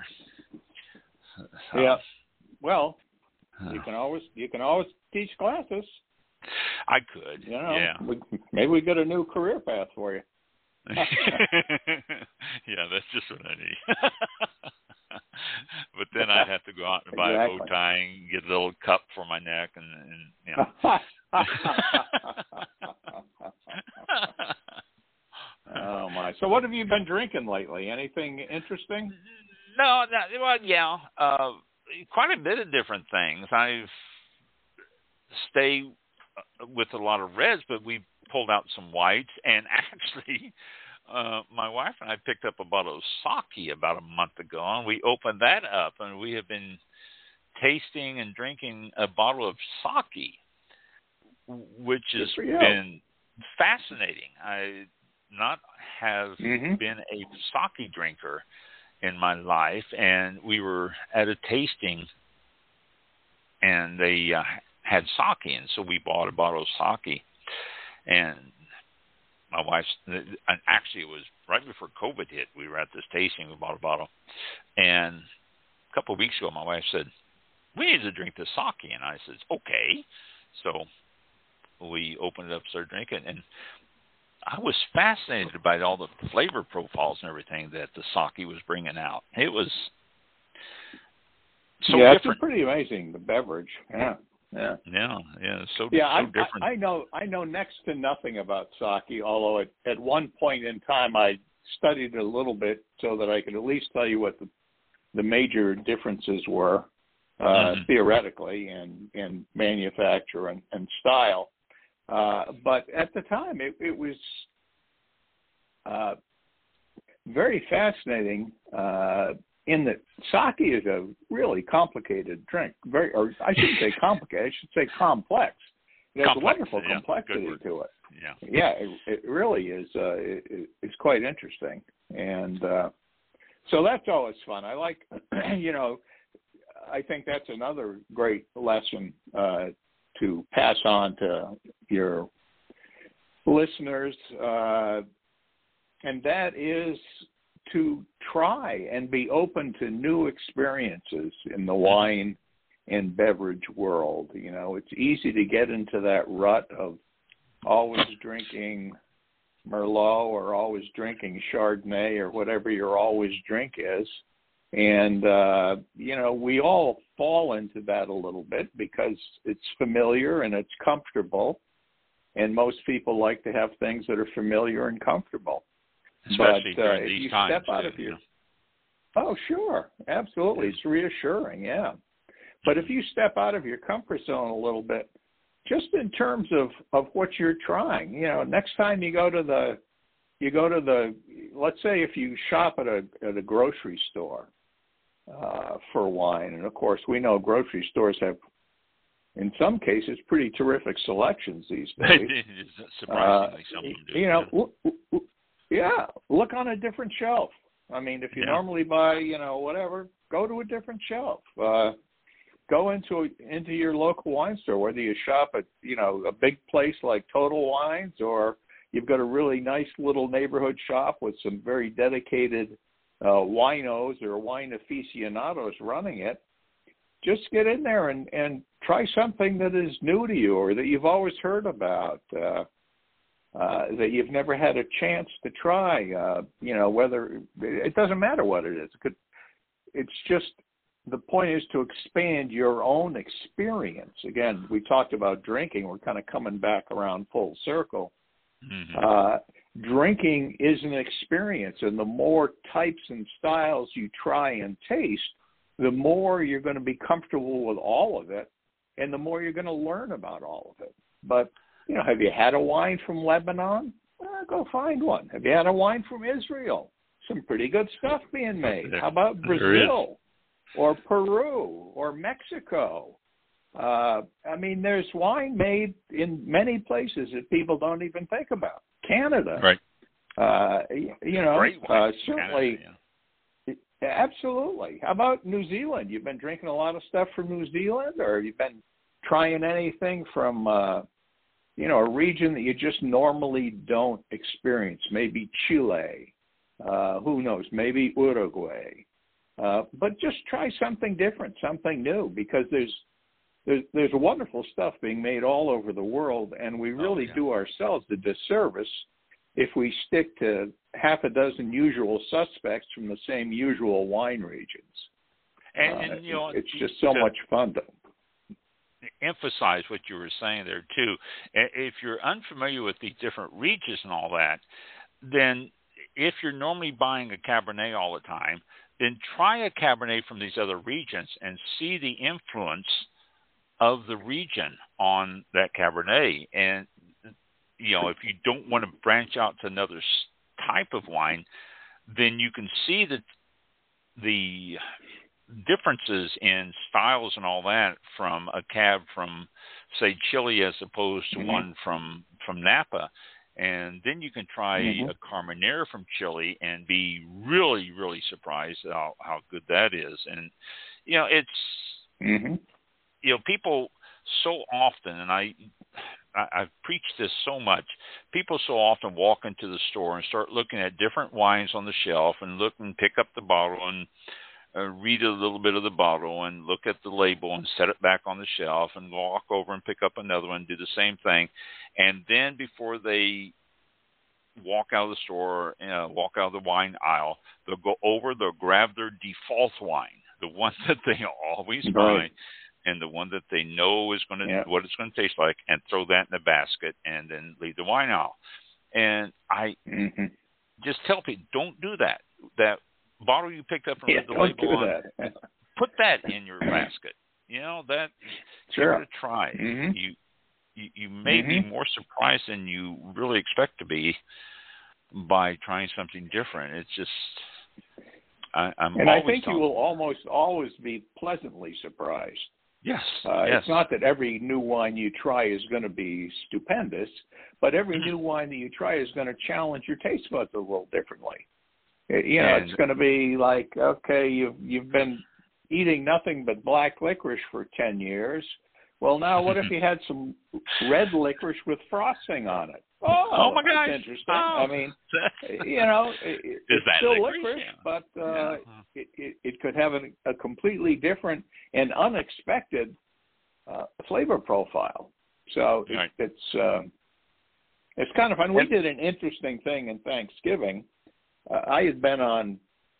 Yeah. Well, you can always teach classes. I could. Maybe we got a new career path for you. Yeah, that's just what I need. But then I'd have to go out and buy a bow tie and get a little cup for my neck, and you know. Oh my! So what have you been drinking lately? Anything interesting? No, well, yeah, quite a bit of different things. I've stayed with a lot of reds, but we pulled out some whites, and actually, my wife and I picked up a bottle of sake about a month ago, and we opened that up, and we have been tasting and drinking a bottle of sake, which has been fascinating. I not have been a sake drinker in my life, and we were at a tasting, and they had sake, and so we bought a bottle of sake, and my wife's, and actually it was right before COVID hit. We were at this tasting, we bought a bottle, and a couple of weeks ago, my wife said, "We need to drink this sake," and I said, "Okay." So we opened it up, started drinking, and I was fascinated by all the flavor profiles and everything that the sake was bringing out. It was so different. It's pretty amazing, the beverage. Yeah. So different. I know next to nothing about sake, although at one point in time I studied it a little bit so that I could at least tell you what the major differences were theoretically in manufacture and style. But at the time, it was very fascinating in that sake is a really complicated drink. Or I shouldn't say complicated, I should say complex. There's a wonderful complexity to it. Yeah, it really is. It's quite interesting. And so that's always fun. I like, I think that's another great lesson to pass on to your listeners, and that is to try and be open to new experiences in the wine and beverage world. It's easy to get into that rut of always drinking Merlot or always drinking Chardonnay or whatever your always drink is. And, we all fall into that a little bit because it's familiar and it's comfortable. And most people like to have things that are familiar and comfortable. Especially but during if these you times, step out of your... Oh, sure. Absolutely. It's reassuring, yeah. But if you step out of your comfort zone a little bit, just in terms of what you're trying, next time you go to the, let's say if you shop at a grocery store for wine, and of course we know grocery stores have, in some cases, pretty terrific selections these days. Surprisingly, some of them do. Look on a different shelf. I mean, if you normally buy, whatever, go to a different shelf. Go into your local wine store, whether you shop at, a big place like Total Wines, or you've got a really nice little neighborhood shop with some very dedicated winos or wine aficionados running it. Just get in there and try something that is new to you or that you've always heard about, that you've never had a chance to try. Whether it doesn't matter what it is. It's just, the point is to expand your own experience. Again, we talked about drinking. We're kind of coming back around full circle. Drinking is an experience, and the more types and styles you try and taste, the more you're going to be comfortable with all of it, and the more you're going to learn about all of it. But, have you had a wine from Lebanon? Go find one. Have you had a wine from Israel? Some pretty good stuff being made. How about Brazil or Peru or Mexico? There's wine made in many places that people don't even think about. Canada. Right. Certainly. Canada, Absolutely. How about New Zealand? You've been drinking a lot of stuff from New Zealand, or you've been trying anything from, a region that you just normally don't experience? Maybe Chile. Who knows? Maybe Uruguay. But just try something different, something new, because there's wonderful stuff being made all over the world, and we really do ourselves a disservice if we stick to half a dozen usual suspects from the same usual wine regions. And you know, it's just so much fun to emphasize what you were saying there too. If you're unfamiliar with these different regions and all that, then if you're normally buying a Cabernet all the time, then try a Cabernet from these other regions and see the influence of the region on that Cabernet. And, you know, if you don't want to branch out to another type of wine, then you can see that the differences in styles and all that from a cab from, say, Chile as opposed to one from Napa. And then you can try a Carmenere from Chile and be really, really surprised how good that is. And, you know, it's, you know, people so often, and I've preached this so much, people so often walk into the store and start looking at different wines on the shelf and look and pick up the bottle and read a little bit of the bottle and look at the label and set it back on the shelf and walk over and pick up another one, do the same thing. And then before they walk out of the store, walk out of the wine aisle, they'll go over, they'll grab their default wine, the one that they always buy, and the one that they know is going to, what it's going to taste like, and throw that in the basket and then leave the wine aisle. And I just tell people, don't do that. That bottle you picked up and read the label on, put that in your basket. You know, that, give it a try. You may be more surprised than you really expect to be by trying something different. It's just, and I think you will almost always be pleasantly surprised. Yes. It's not that every new wine you try is going to be stupendous, but every new wine that you try is going to challenge your taste buds a little differently. You know, it's going to be like, okay, you've been eating nothing but black licorice for 10 years. Well, now what if you had some red licorice with frosting on it? Oh my gosh, that's interesting. I mean, you know, it's still licorice, but it could have a completely different and unexpected flavor profile. So it's kind of fun. We did an interesting thing in Thanksgiving. I had been on,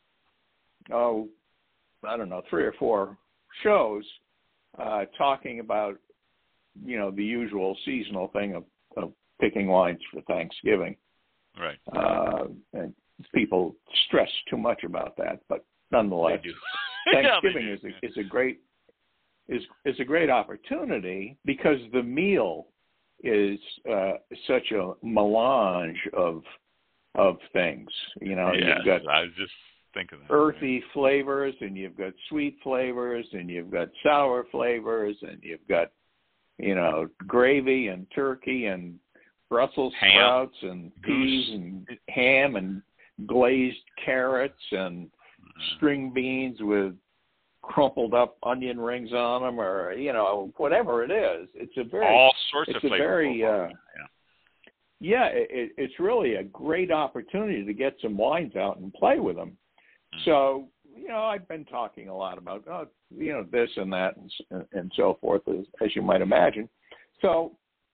I don't know, 3 or 4 shows talking about, you know, the usual seasonal thing of picking wines for Thanksgiving. Right. And people stress too much about that, but nonetheless, Thanksgiving is a great opportunity because the meal is such a melange of things. You know, you've got I was just thinking that, earthy flavors, and you've got sweet flavors, and you've got sour flavors, and you've got, you know, gravy and turkey and Brussels sprouts and peas and ham and glazed carrots and string beans with crumpled up onion rings on them, or, you know, whatever it is. It's a very all sorts of flavors. It's really a great opportunity to get some wines out and play with them. So, you know, I've been talking a lot about, you know, this and that and so forth, as you might imagine. So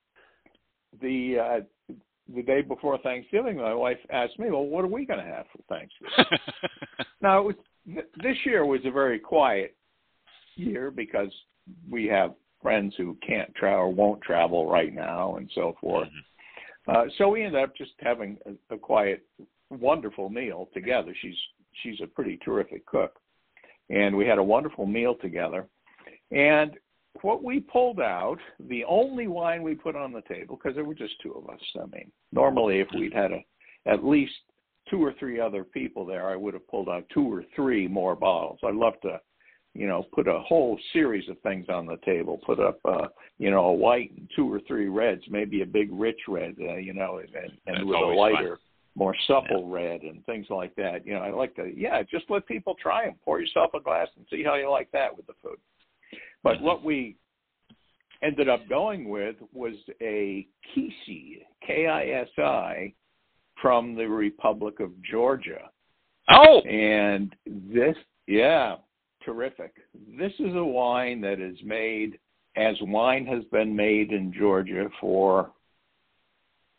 the day before Thanksgiving, my wife asked me, well, what are we going to have for Thanksgiving? Now, this year was a very quiet year because we have friends who can't travel or won't travel right now and so forth. So we ended up just having a quiet, wonderful meal together. She's a pretty terrific cook. And we had a wonderful meal together. And what we pulled out, the only wine we put on the table, because there were just 2 of us. I mean, normally if we'd had at least 2 or 3 other people there, I would have pulled out 2 or 3 more bottles. I'd love to, you know, put a whole series of things on the table, put up, you know, a white and 2 or 3 reds, maybe a big rich red, you know, and with a lighter, more supple red and things like that. You know, I like to, just let people try them. Pour yourself a glass and see how you like that with the food. But what we ended up going with was a Kisi, Kisi, from the Republic of Georgia. Oh! And this, terrific. This is a wine that is made as wine has been made in Georgia for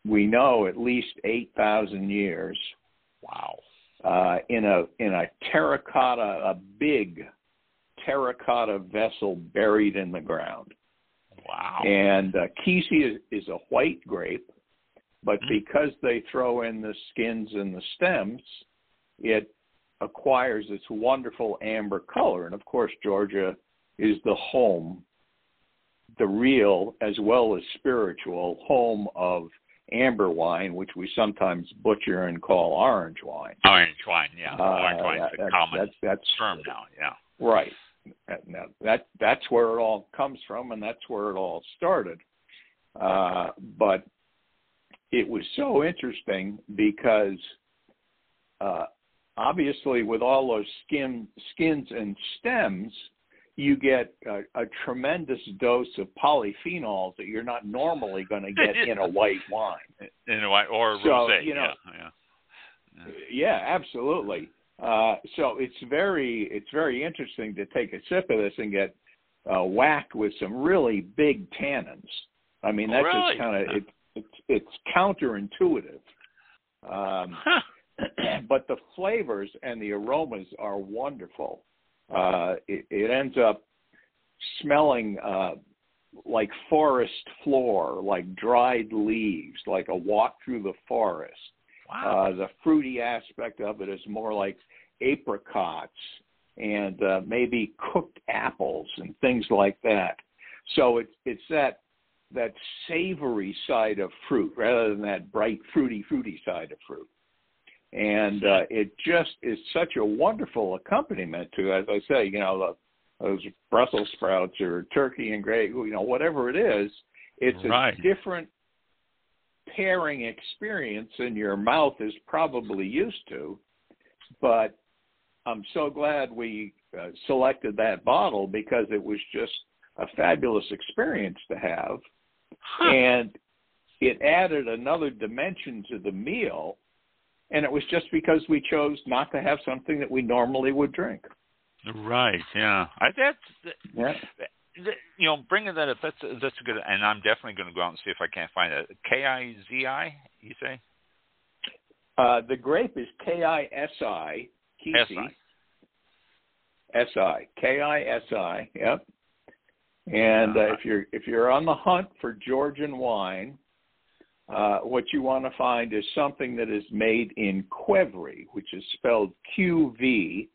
we know, at least 8,000 years. Wow. In a terracotta, a big terracotta vessel buried in the ground. Wow. And Kesey is a white grape, but because they throw in the skins and the stems, it acquires this wonderful amber color. And of course, Georgia is the home, the real as well as spiritual home of amber wine, which we sometimes butcher and call orange wine. Orange wine, yeah. Orange wine is a common term now, yeah. Right. Now, that's where it all comes from, and that's where it all started. But it was so interesting because obviously with all those skins and stems, you get a tremendous dose of polyphenols that you're not normally going to get in a white wine. In a white or rosé, yeah, absolutely. So it's very interesting to take a sip of this and get whacked with some really big tannins. I mean, that's just kind of it's counterintuitive. But the flavors and the aromas are wonderful. It ends up smelling like forest floor, like dried leaves, like a walk through the forest. Wow. The fruity aspect of it is more like apricots and maybe cooked apples and things like that. So it's that savory side of fruit rather than that bright fruity side of fruit. And it just is such a wonderful accompaniment to, as I say, those Brussels sprouts or turkey and gravy, whatever it is. It's a different pairing experience than your mouth is probably used to. But I'm so glad we selected that bottle because it was just a fabulous experience to have. And it added another dimension to the meal. And it was just because we chose not to have something that we normally would drink. Right. Yeah. Bringing that up, that's a good. And I'm definitely going to go out and see if I can't find it. Kizi, you say? The grape is Kisi. Si. Kisi. Yep. And if you're on the hunt for Georgian wine, what you want to find is something that is made in Qvevri, which is spelled Qvevri,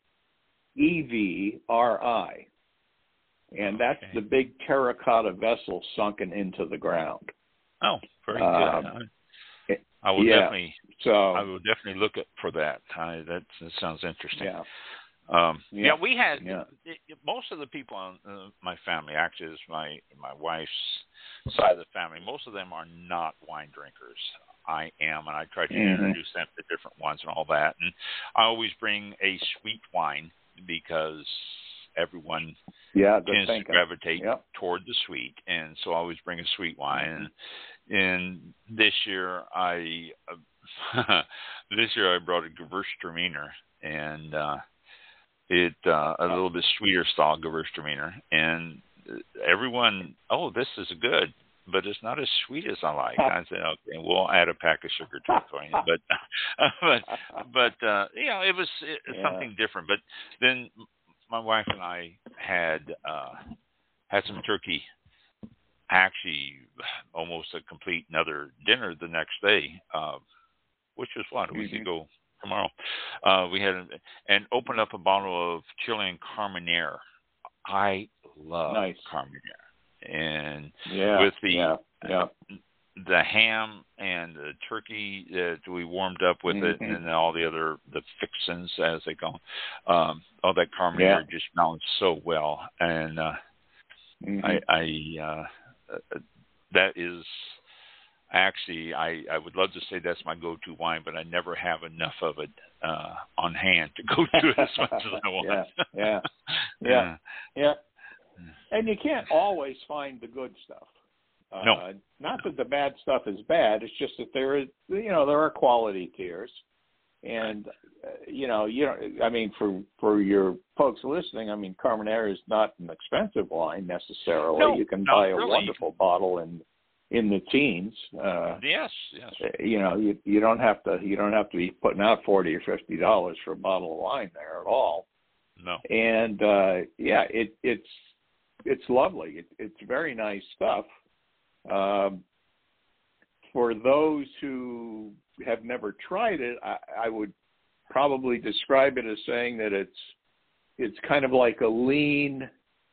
and that's the big terracotta vessel sunken into the ground. Oh, very good. I will definitely look for that. That sounds interesting. Yeah. We had most of the people on my family, actually, is my wife's side of the family. Most of them are not wine drinkers. I am, and I try to introduce them to different ones and all that. And I always bring a sweet wine because everyone tends to gravitate toward the sweet, and so I always bring a sweet wine. And this year I brought a Gewürztraminer, and it a little bit sweeter style Gewürztraminer, and everyone, this is good, but it's not as sweet as I like. I said, okay, we'll add a pack of sugar to it for you, but it was something different. But then my wife and I had some turkey, actually almost a complete another dinner the next day, which was what we could go tomorrow. We had and opened up a bottle of Chilean Carmenere. I love Carmenere, and with the ham and the turkey that we warmed up with it, and all the fixins as they call them, all that Carmenere just balanced so well, and that is. Actually, I would love to say that's my go-to wine, but I never have enough of it on hand to go through as much as I want. Yeah. And you can't always find the good stuff. No. Not that the bad stuff is bad. It's just that there are quality tiers, and for your folks listening, Carmenere is not an expensive wine necessarily. No, you can buy a really. wonderful bottle in in the teens. Yes. You know, you don't have to be putting out $40 or $50 for a bottle of wine there at all. No. And it's lovely. It's very nice stuff. For those who have never tried it, I would probably describe it as saying that it's kind of like a lean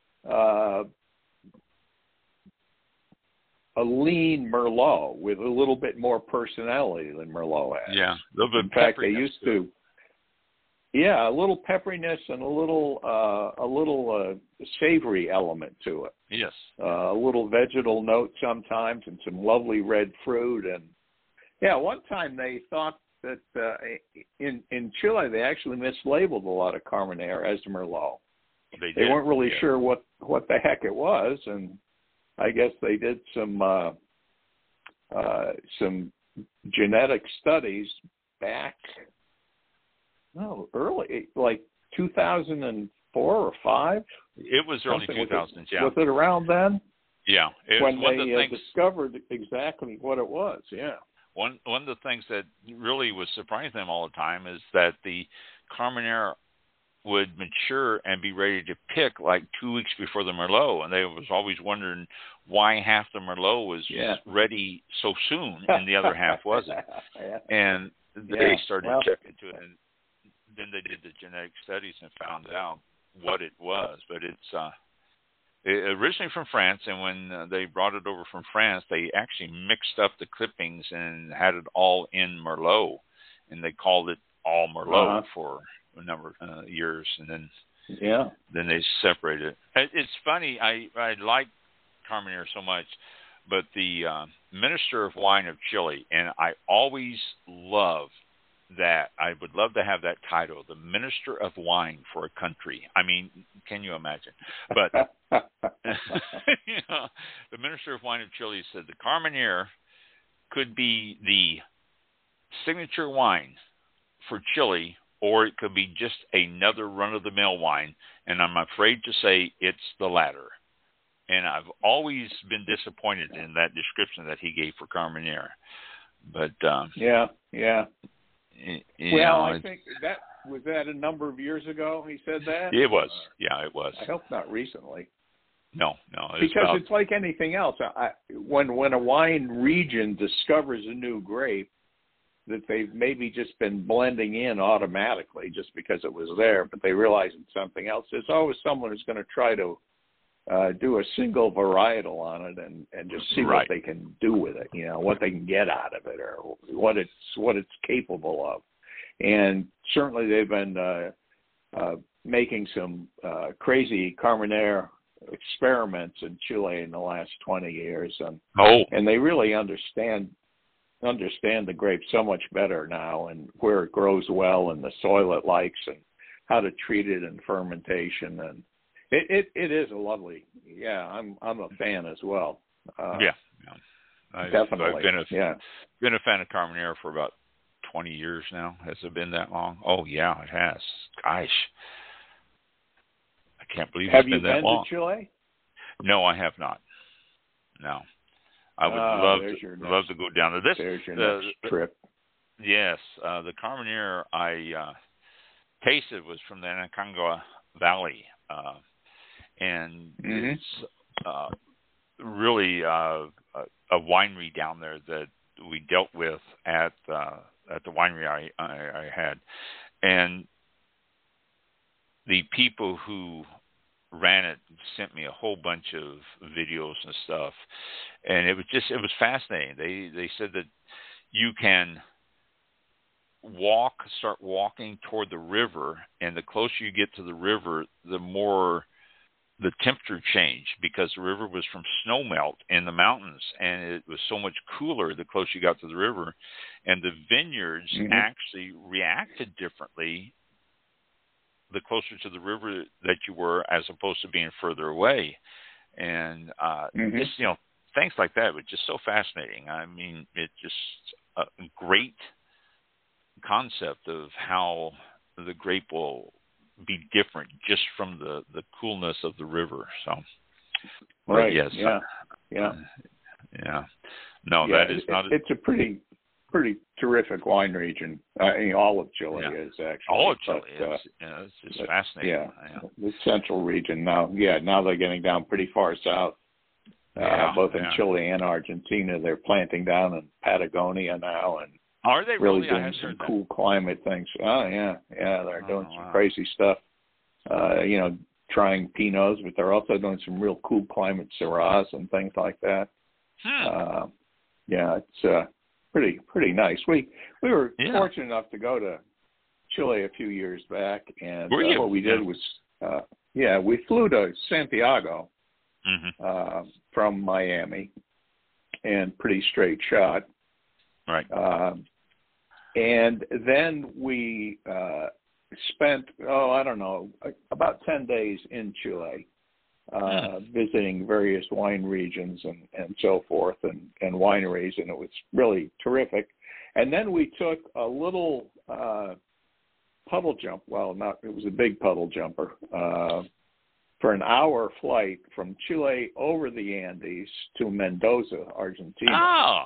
Merlot with a little bit more personality than Merlot has. Yeah, a little bit. In fact, they used to. Yeah, a little pepperiness and a little savory element to it. Yes. A little vegetal note sometimes, and some lovely red fruit. And yeah, one time they thought that in Chile they actually mislabeled a lot of Carmenere as Merlot. They weren't really sure what the heck it was, and I guess they did some genetic studies back. No, early, like 2004 or 5. It was early 2000s, yeah. Was it around then? Yeah. It when was they discovered exactly what it was, yeah. One of the things that really was surprising them all the time is that the Carmenere would mature and be ready to pick like 2 weeks before the Merlot, and they was always wondering why half the Merlot was ready so soon and the other half wasn't. And they started checking into it, and then they did the genetic studies and found out what it was. But it's originally from France, and when they brought it over from France, they actually mixed up the clippings and had it all in Merlot, and they called it all Merlot for a number of years, and then they separated it. It's funny, I like Carmenere so much, but the Minister of Wine of Chile, and I always love that. I would love to have that title, the Minister of Wine for a country. I mean, can you imagine? But the Minister of Wine of Chile said the Carmenere could be the signature wine for Chile, or it could be just another run-of-the-mill wine, and I'm afraid to say it's the latter. And I've always been disappointed in that description that he gave for Carmenere. But I think was that a number of years ago he said that? It was. Yeah, it was. I hope not recently. No. Because it's like anything else. When a wine region discovers a new grape that they've maybe just been blending in automatically just because it was there, but they realize it's something else, there's always someone who's going to try to do a single varietal on it and just see what they can do with it, what they can get out of it, or what it's capable of. And certainly they've been making some crazy Carmenere experiments in Chile in the last 20 years, and they really understand the grape so much better now, and where it grows well and the soil it likes and how to treat it in fermentation. And it is a lovely, I'm a fan as well. Definitely. I've been a fan of Carmenere for about 20 years now. Has it been that long? Oh yeah, it has. Gosh, I can't believe it's been that long. Have you been to Chile? No, I have not. No. I would love to go down to this. There's your next trip. Yes, the Carmenere I tasted was from the Aconcagua Valley, and it's really a winery down there that we dealt with at the winery I had, and the people who ran it stint me a whole bunch of videos and stuff, and it was fascinating. They said that you can start walking toward the river, and the closer you get to the river, the more the temperature changed, because the river was from snow melt in the mountains, and it was so much cooler the closer you got to the river, and the vineyards actually reacted differently the closer to the river that you were, as opposed to being further away. And just, things like that were just so fascinating. I mean, it's just a great concept of how the grape will be different just from the coolness of the river. So, right. Yes. Yeah. No, yeah, that is not. It's a pretty terrific wine region. I mean, all of Chile is actually. All of Chile is. It's just fascinating. Yeah, the central region now. Yeah, now they're getting down pretty far south. Both in Chile and Argentina, they're planting down in Patagonia now, and are they really doing some cool climate things? Oh yeah, they're doing some crazy stuff. Trying Pinots, but they're also doing some real cool climate Syrahs and things like that. It's pretty nice. We were fortunate enough to go to Chile a few years back, and what we did was we flew to Santiago from Miami, and pretty straight shot. Right. And then we spent about 10 days in Chile, visiting various wine regions and so forth, and wineries, and it was really terrific. And then we took a little puddle jump. Well, it was a big puddle jumper for an hour flight from Chile over the Andes to Mendoza, Argentina. Oh,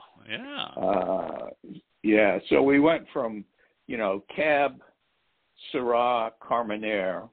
yeah. So we went from, Cab, Syrah, Carmenere,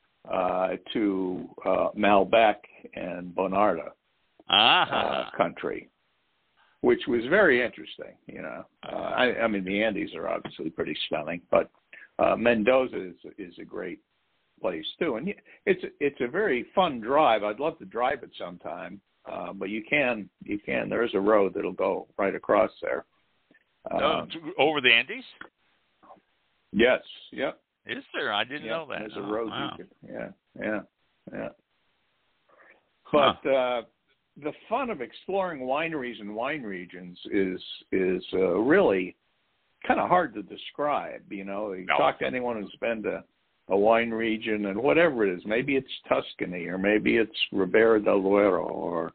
to Malbec and Bonarda country, which was very interesting. I mean, the Andes are obviously pretty stunning, but Mendoza is a great place too, and it's a very fun drive. I'd love to drive it sometime, but you can. There is a road that'll go right across there. Over the Andes? Yes. Yep. Is there? I didn't know that. There's a road. Wow. Yeah. But the fun of exploring wineries and wine regions is really kind of hard to describe. You talk to anyone who's been to a wine region, and whatever it is, maybe it's Tuscany, or maybe it's Ribera del Duero, or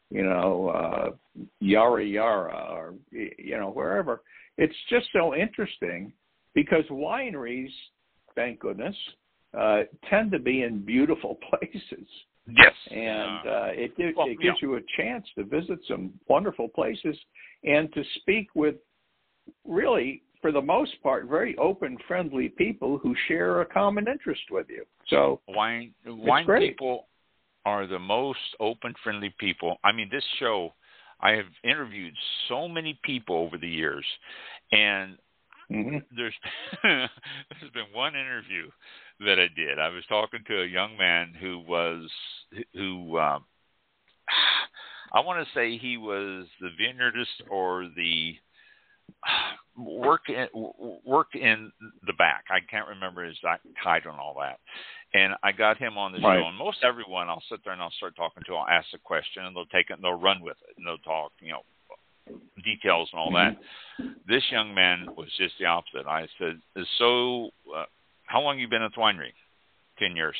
Yara, or wherever. It's just so interesting because wineries, thank goodness, tend to be in beautiful places. Yes. And it gives you a chance to visit some wonderful places and to speak with really, for the most part, very open, friendly people who share a common interest with you. So wine people are the most open, friendly people. I mean, this show, I have interviewed so many people over the years, and there's been one interview that I did. I was talking to a young man who I want to say he was the vineyardist or the work in the back. I can't remember his exact title and all that. And I got him on the show. And most everyone, I'll sit there and I'll start talking to. I'll ask a question, and they'll take it and they'll run with it, and they'll talk, details and all that. This young man was just the opposite. I said, "So, how long you been at the winery?" 10 years.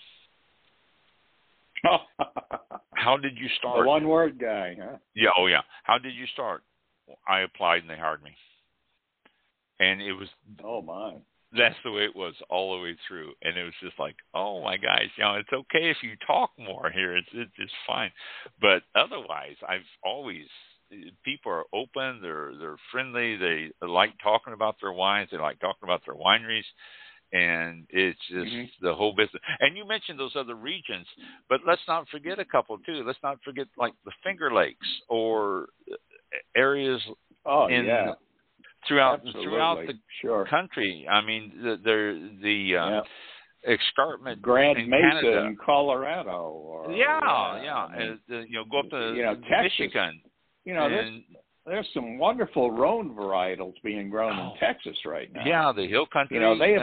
How did you start? The one-word guy, huh? Yeah. Oh, yeah. How did you start? I applied and they hired me. And it was. Oh my. That's the way it was all the way through, and it was just like, oh my gosh, it's okay if you talk more here. It's just fine, but otherwise, people are open. They're friendly. They like talking about their wines. They like talking about their wineries. And it's just the whole business. And you mentioned those other regions, but let's not forget a couple too. Let's not forget like the Finger Lakes or areas throughout the country. I mean, the escarpment, Grand in Mesa Canada. in Colorado, or go up to Texas. Michigan. There's some wonderful Rhone varietals being grown in Texas right now. Yeah, the hill country.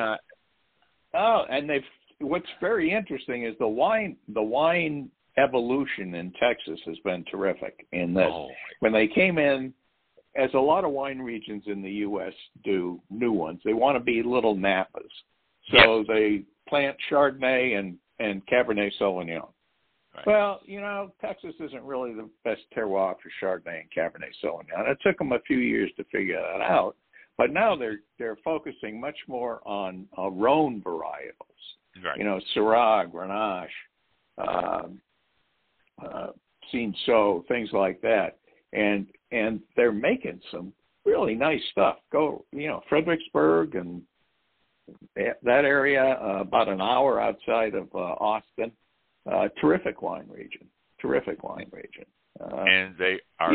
And what's very interesting is the wine evolution in Texas has been terrific. In that when they came in, as a lot of wine regions in the U.S. do, new ones, they want to be little Napas. So they plant Chardonnay and Cabernet Sauvignon. Right. Well, Texas isn't really the best terroir for Chardonnay and Cabernet Sauvignon. It took them a few years to figure that out, but now they're focusing much more on Rhone varietals. Right. Syrah, Grenache, Cinsault, things like that. and they're making some really nice stuff. Go, Fredericksburg and that area, about an hour outside of Austin. Terrific wine region. And they are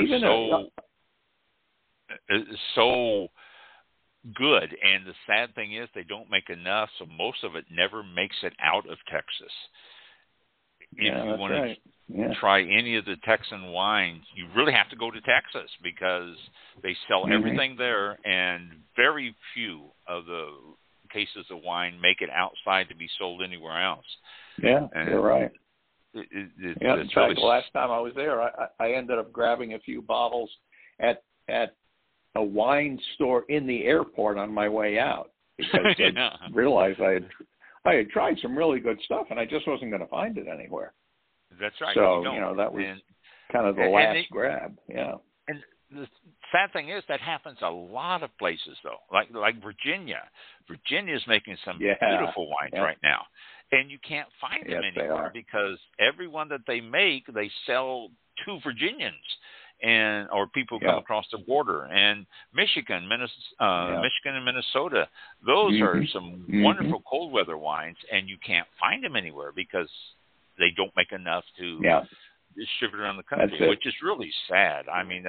so good. And the sad thing is they don't make enough, so most of it never makes it out of Texas. If you want to try any of the Texan wines, you really have to go to Texas because they sell everything there, and very few of the cases of wine make it outside to be sold anywhere else. Yeah, and you're right. In fact, really... the last time I was there, I ended up grabbing a few bottles at a wine store in the airport on my way out because I realized I had tried some really good stuff and I just wasn't going to find it anywhere. That's right. So that was kind of the last grab. Yeah. And the sad thing is that happens a lot of places though, like Virginia. Virginia's making some beautiful wines right now. And you can't find them anywhere because everyone that they make, they sell to Virginians or people come across the border. And Michigan and Minnesota, those are some wonderful cold weather wines, and you can't find them anywhere because they don't make enough to distribute around the country, which is really sad. I mean,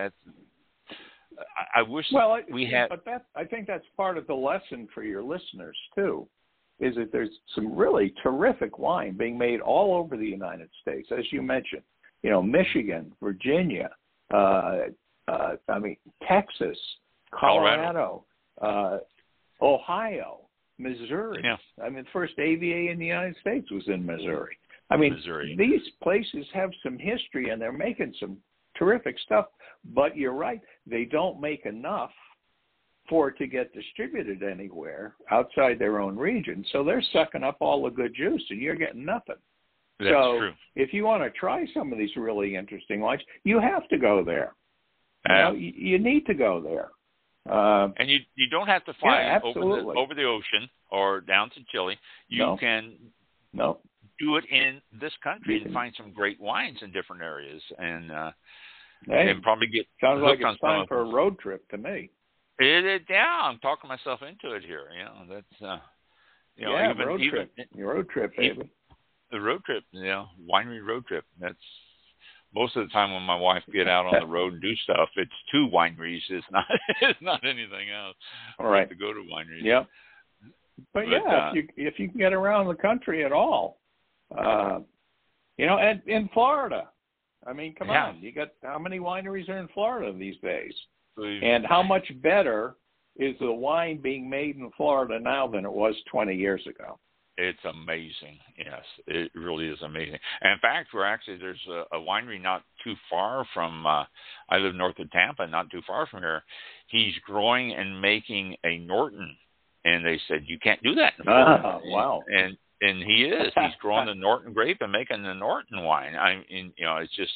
I wish we had. But I think that's part of the lesson for your listeners too. Is that there's some really terrific wine being made all over the United States, as you mentioned. Michigan, Virginia, Texas, Colorado, Ohio, Missouri. Yeah. The first AVA in the United States was in Missouri. Missouri. These places have some history, and they're making some terrific stuff. But you're right, they don't make enough for it to get distributed anywhere outside their own region. So they're sucking up all the good juice, and you're getting nothing. That's true. If you want to try some of these really interesting wines, you have to go there. You need to go there. And you don't have to fly over the ocean or down to Chile. You can do it in this country and find some great wines in different areas, and probably get sounds like it's time for a road trip to me. I'm talking myself into it here. That's road trip, baby. The road trip, winery road trip. That's most of the time when my wife get out on the road and do stuff. It's to wineries. It's not anything else. All right, to go to wineries. Yep. But if you can get around the country at all, and in Florida, come on, you got how many wineries are in Florida these days? And how much better is the wine being made in Florida now than it was 20 years ago? It's amazing. Yes, it really is amazing. And in fact, there's a winery not too far from, I live north of Tampa, not too far from here. He's growing and making a Norton. And they said, you can't do that in Florida. Wow. And he is. He's growing the Norton grape and making the Norton wine. It's just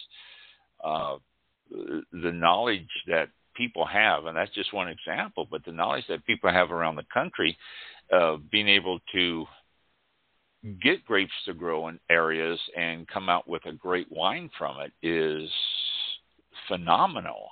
the knowledge that people have, and that's just one example, but the knowledge that people have around the country of being able to get grapes to grow in areas and come out with a great wine from it is phenomenal.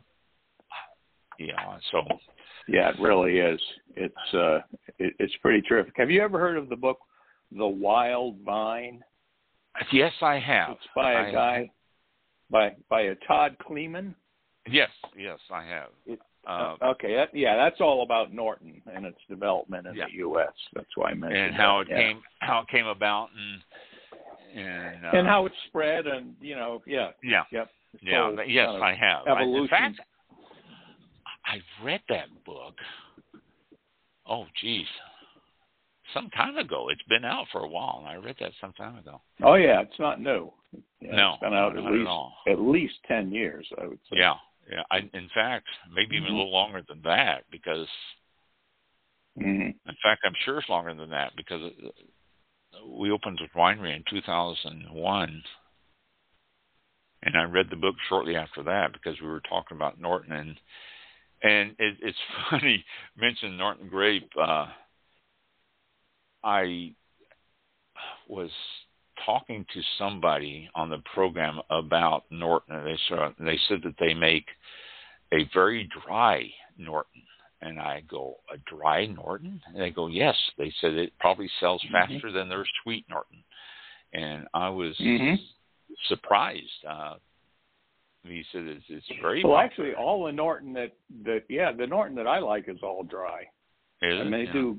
It really is. It's pretty terrific. Have you ever heard of the book The Wild Vine? Yes, I have. It's by a guy by a Todd Kleeman. Yes, I have. Okay, that's all about Norton and its development in the U.S. That's why I mentioned and how it came about, and how it spread, and Yes, I have. Evolution. In fact, I've read that book. Oh, geez, some time ago. It's been out for a while, and I read that some time ago. Oh yeah, it's not new. No, it's been out at least 10 years, I would say. Yeah. In fact, maybe even a little longer than that, because in fact, I'm sure it's longer than that, because we opened the winery in 2001, and I read the book shortly after that because we were talking about Norton, and it's funny, mention Norton grape. I was talking to somebody on the program about Norton, and they said that they make a very dry Norton. And I go, a dry Norton? And they go, yes. They said it probably sells faster than their sweet Norton. And I was surprised. He said it's very well. popular. Actually, all the Norton the Norton that I like is all dry. And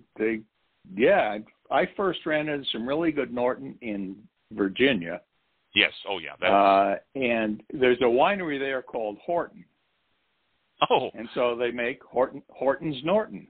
I first ran into some really good Norton in Virginia. Yes. Oh, yeah. And there's a winery there called Horton. Oh. And so they make Horton's Norton,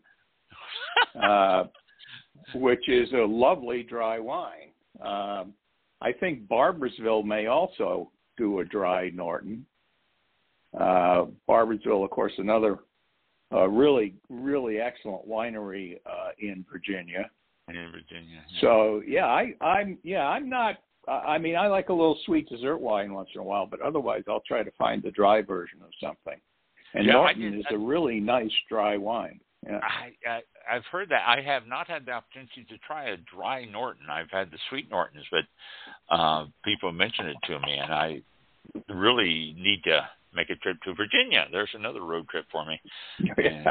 which is a lovely dry wine. I think Barboursville may also do a dry Norton. Barboursville, of course, another really, really excellent winery in Virginia. So I'm not. I mean, I like a little sweet dessert wine once in a while, but otherwise, I'll try to find the dry version of something. And Norton is a really nice dry wine. Yeah. I've heard that. I have not had the opportunity to try a dry Norton. I've had the sweet Nortons, but people mention it to me, and I really need to make a trip to Virginia. There's another road trip for me. And,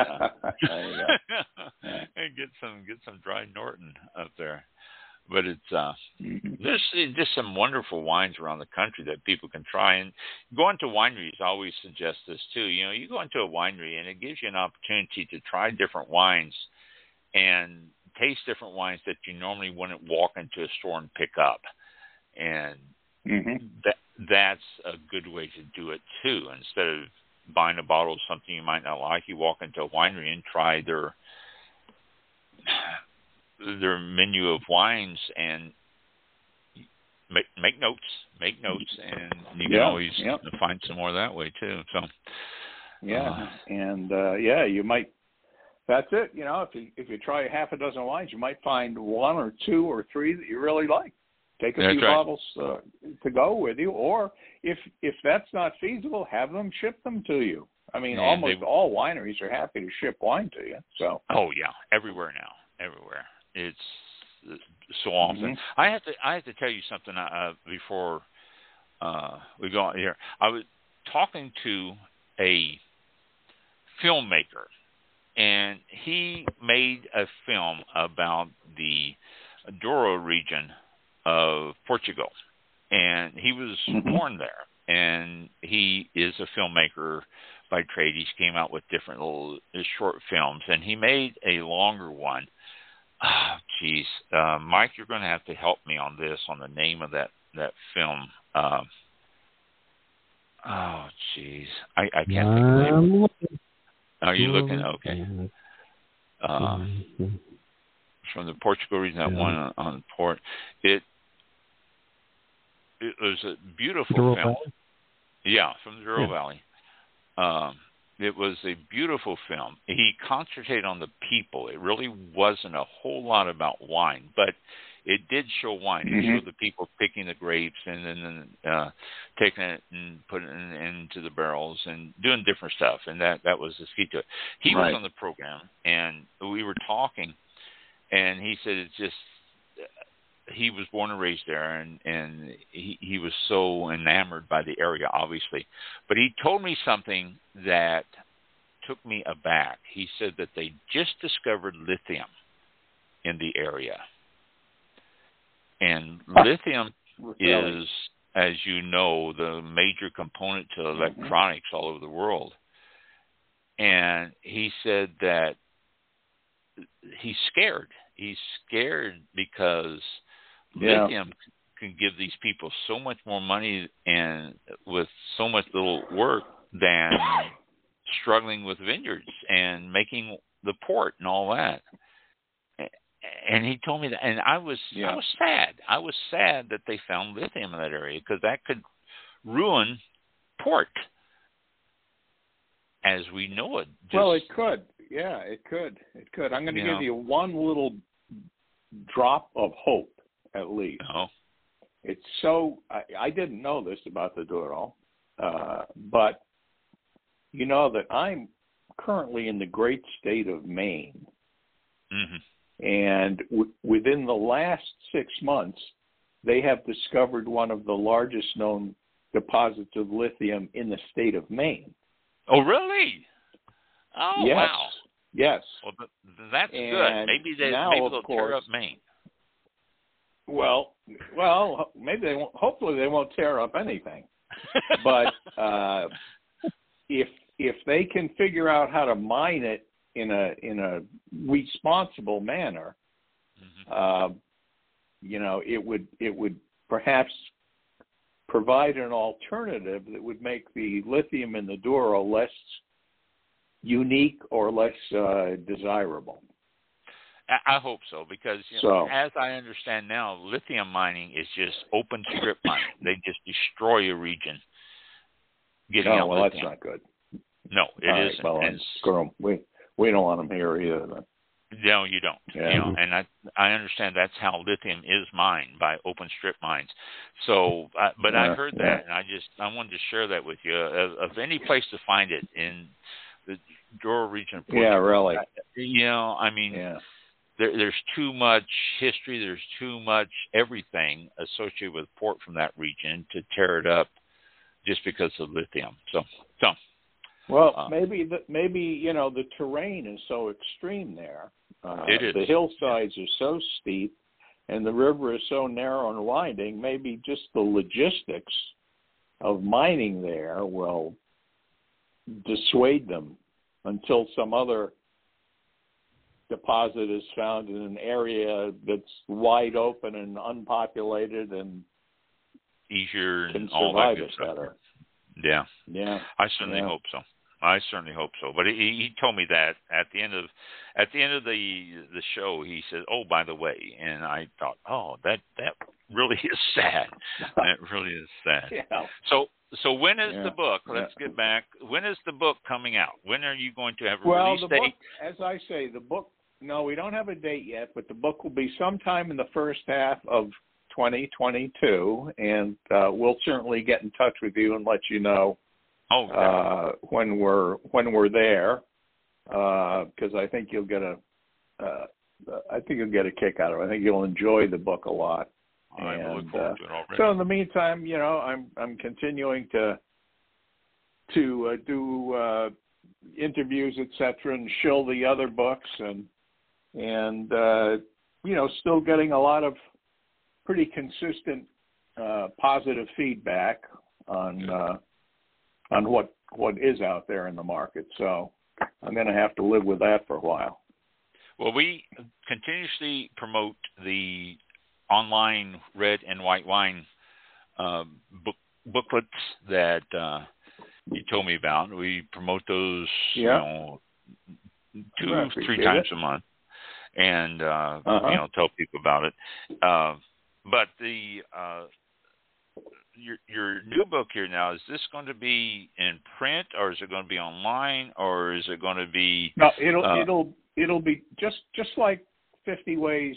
and get some dry Norton up there. But it's there's just some wonderful wines around the country that people can try. And going to wineries, I always suggest this too. You know, you go into a winery and it gives you an opportunity to try different wines and taste different wines that you normally wouldn't walk into a store and pick up. And that's a good way to do it too. Instead of buying a bottle of something you might not like, you walk into a winery and try their menu of wines and make notes, and you can always find some more that way too. So you might. That's it. You know, if you try half a dozen wines, you might find one or two or three that you really like. Take a few bottles to go with you, or if that's not feasible, have them ship them to you. I mean, almost all wineries are happy to ship wine to you. So. Oh yeah, everywhere now, everywhere. It's so often. I have to tell you something before we go on here. I was talking to a filmmaker, and he made a film about the Douro region of Portugal, and he was born there, and he is a filmmaker by trade. He came out with different little short films, and he made a longer one. Oh, geez. Mike, you're going to have to help me on this, on the name of that film. Oh, geez. I can't think of the name. Are you looking? Okay. From the Portugal region, that one on port. It was a beautiful film. Valley? Yeah, from the Douro Valley. It was a beautiful film. He concentrated on the people. It really wasn't a whole lot about wine, but it did show wine. It showed the people picking the grapes and then taking it and putting it into the barrels and doing different stuff, and that was the key to it. He was on the program, and we were talking, and he said it's just he was born and raised there, and he was so enamored by the area, obviously. But he told me something that took me aback. He said that they just discovered lithium in the area. And lithium is, as you know, the major component to electronics all over the world. And he said that he's scared. He's scared because lithium can give these people so much more money and with so much little work than struggling with vineyards and making the port and all that. And he told me that, and I was sad. I was sad that they found lithium in that area because that could ruin port as we know it. Well, it could. Yeah, it could. It could. I'm going to give you one little drop of hope, at least. It's so I didn't know this about the Douro, but you know that I'm currently in the great state of Maine, and within the last 6 months, they have discovered one of the largest known deposits of lithium in the state of Maine. Oh, really? Oh, yes. wow. Yes. Well, that's and good. Maybe they'll tear up Maine. Well, maybe they won't. Hopefully, they won't tear up anything. But if they can figure out how to mine it in a responsible manner, it would perhaps provide an alternative that would make the lithium in the Douro less unique or less desirable. I hope so, because as I understand now, lithium mining is just open strip mining. They just destroy a region. Well, lithium. That's not good. No, it isn't. Well, screw them. We don't want them here either. Then. No, you don't. Yeah. And I understand that's how lithium is mined, by open strip mines. So, but I heard that, and I wanted to share that with you. Of any place to find it in the Douro region of Portugal. Yeah, really. There's too much history. There's too much everything associated with port from that region to tear it up just because of lithium. So. Well, maybe the terrain is so extreme there. It is. The hillsides are so steep, and the river is so narrow and winding. Maybe just the logistics of mining there will dissuade them until some other deposit is found in an area that's wide open and unpopulated and easier can and all survive that good it stuff. better. Yeah. I certainly hope so. But he told me that at the end of the show, he said, "Oh, by the way," and I thought, "Oh, that really is sad. That really is sad." Yeah. So when is the book? Let's get back. When is the book coming out? When are you going to have a release date? Book, as I say, the book. No, we don't have a date yet, but the book will be sometime in the first half of 2022, and we'll certainly get in touch with you and let you know when we're there, because I think you'll get a kick out of it. I think you'll enjoy the book a lot. I look forward to it already. So in the meantime, I'm continuing to do interviews, etc., and shill the other books, and still getting a lot of pretty consistent positive feedback on what is out there in the market. So I'm going to have to live with that for a while. Well, we continuously promote the online red and white wine booklets that you told me about. We promote those 2-3 times a month, and tell people about it. But your new book here now, is this going to be in print, or is it going to be online, or is it going to be? No, it'll be just like 50 Ways.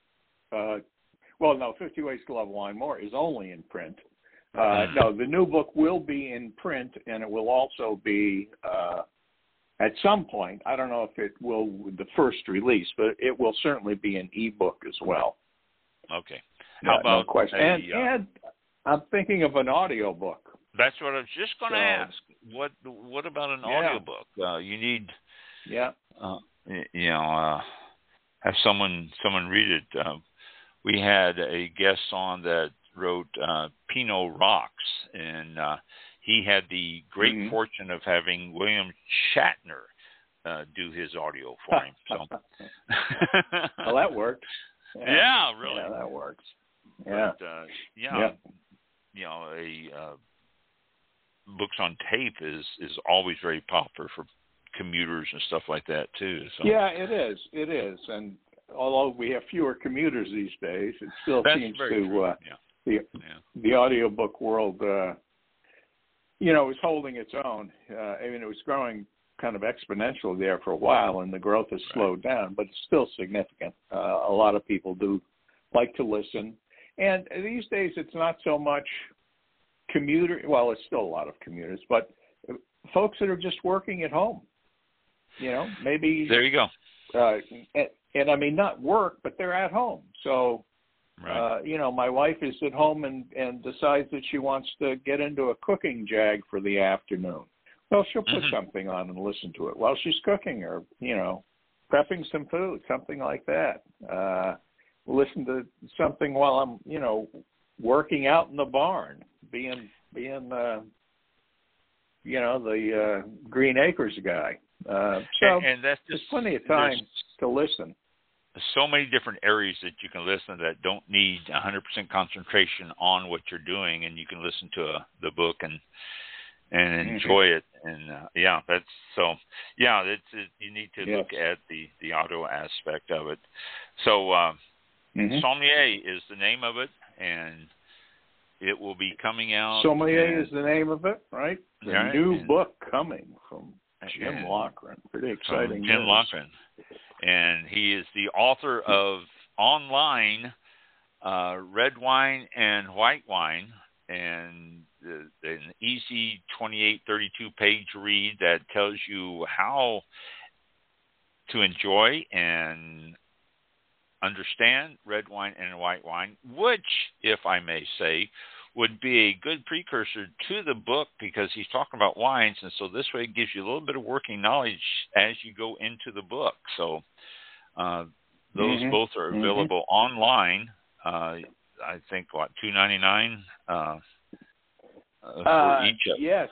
50 Ways to Love Wine More is only in print. No, the new book will be in print, and it will also be at some point. I don't know if it will with the first release, but it will certainly be an ebook as well. Okay. How about no question? And I'm thinking of an audio book. That's what I was just going to ask. What about an audio book? You need have someone read it. We had a guest on that wrote Pinot Rocks, and he had the great fortune of having William Shatner do his audio for him. So, well, that works. Yeah, really. Yeah, that works. Yeah. But, books on tape is always very popular for commuters and stuff like that too. So. Yeah, it is, and although we have fewer commuters these days, it still seems to the audiobook world, is holding its own. It was growing kind of exponentially there for a while, and the growth has slowed down, but it's still significant. A lot of people do like to listen, and these days it's not so much commuter. Well, it's still a lot of commuters, but folks that are just working at home. Maybe there you go. And I mean, not work, but they're at home. So, Right. My wife is at home and decides that she wants to get into a cooking jag for the afternoon. Well, she'll put something on and listen to it while she's cooking or, prepping some food, something like that. Listen to something while I'm, working out in the barn, being the Green Acres guy. And that's just, there's plenty of time to listen. So many different areas that you can listen that don't need 100% concentration on what you're doing, and you can listen to the book and enjoy it. And you need to look at the audio aspect of it. So Sommelier is the name of it, and it will be coming out. Sommelier is the name of it, right? The new book coming from Jim Loughran. Pretty exciting. Jim Loughran. And he is the author of Online Red Wine and White Wine, and an easy 28-32-page read that tells you how to enjoy and understand red wine and white wine, which, if I may say, would be a good precursor to the book because he's talking about wines, and so this way it gives you a little bit of working knowledge as you go into the book. So those both are available online. I think $2.99 for each of them. Yes,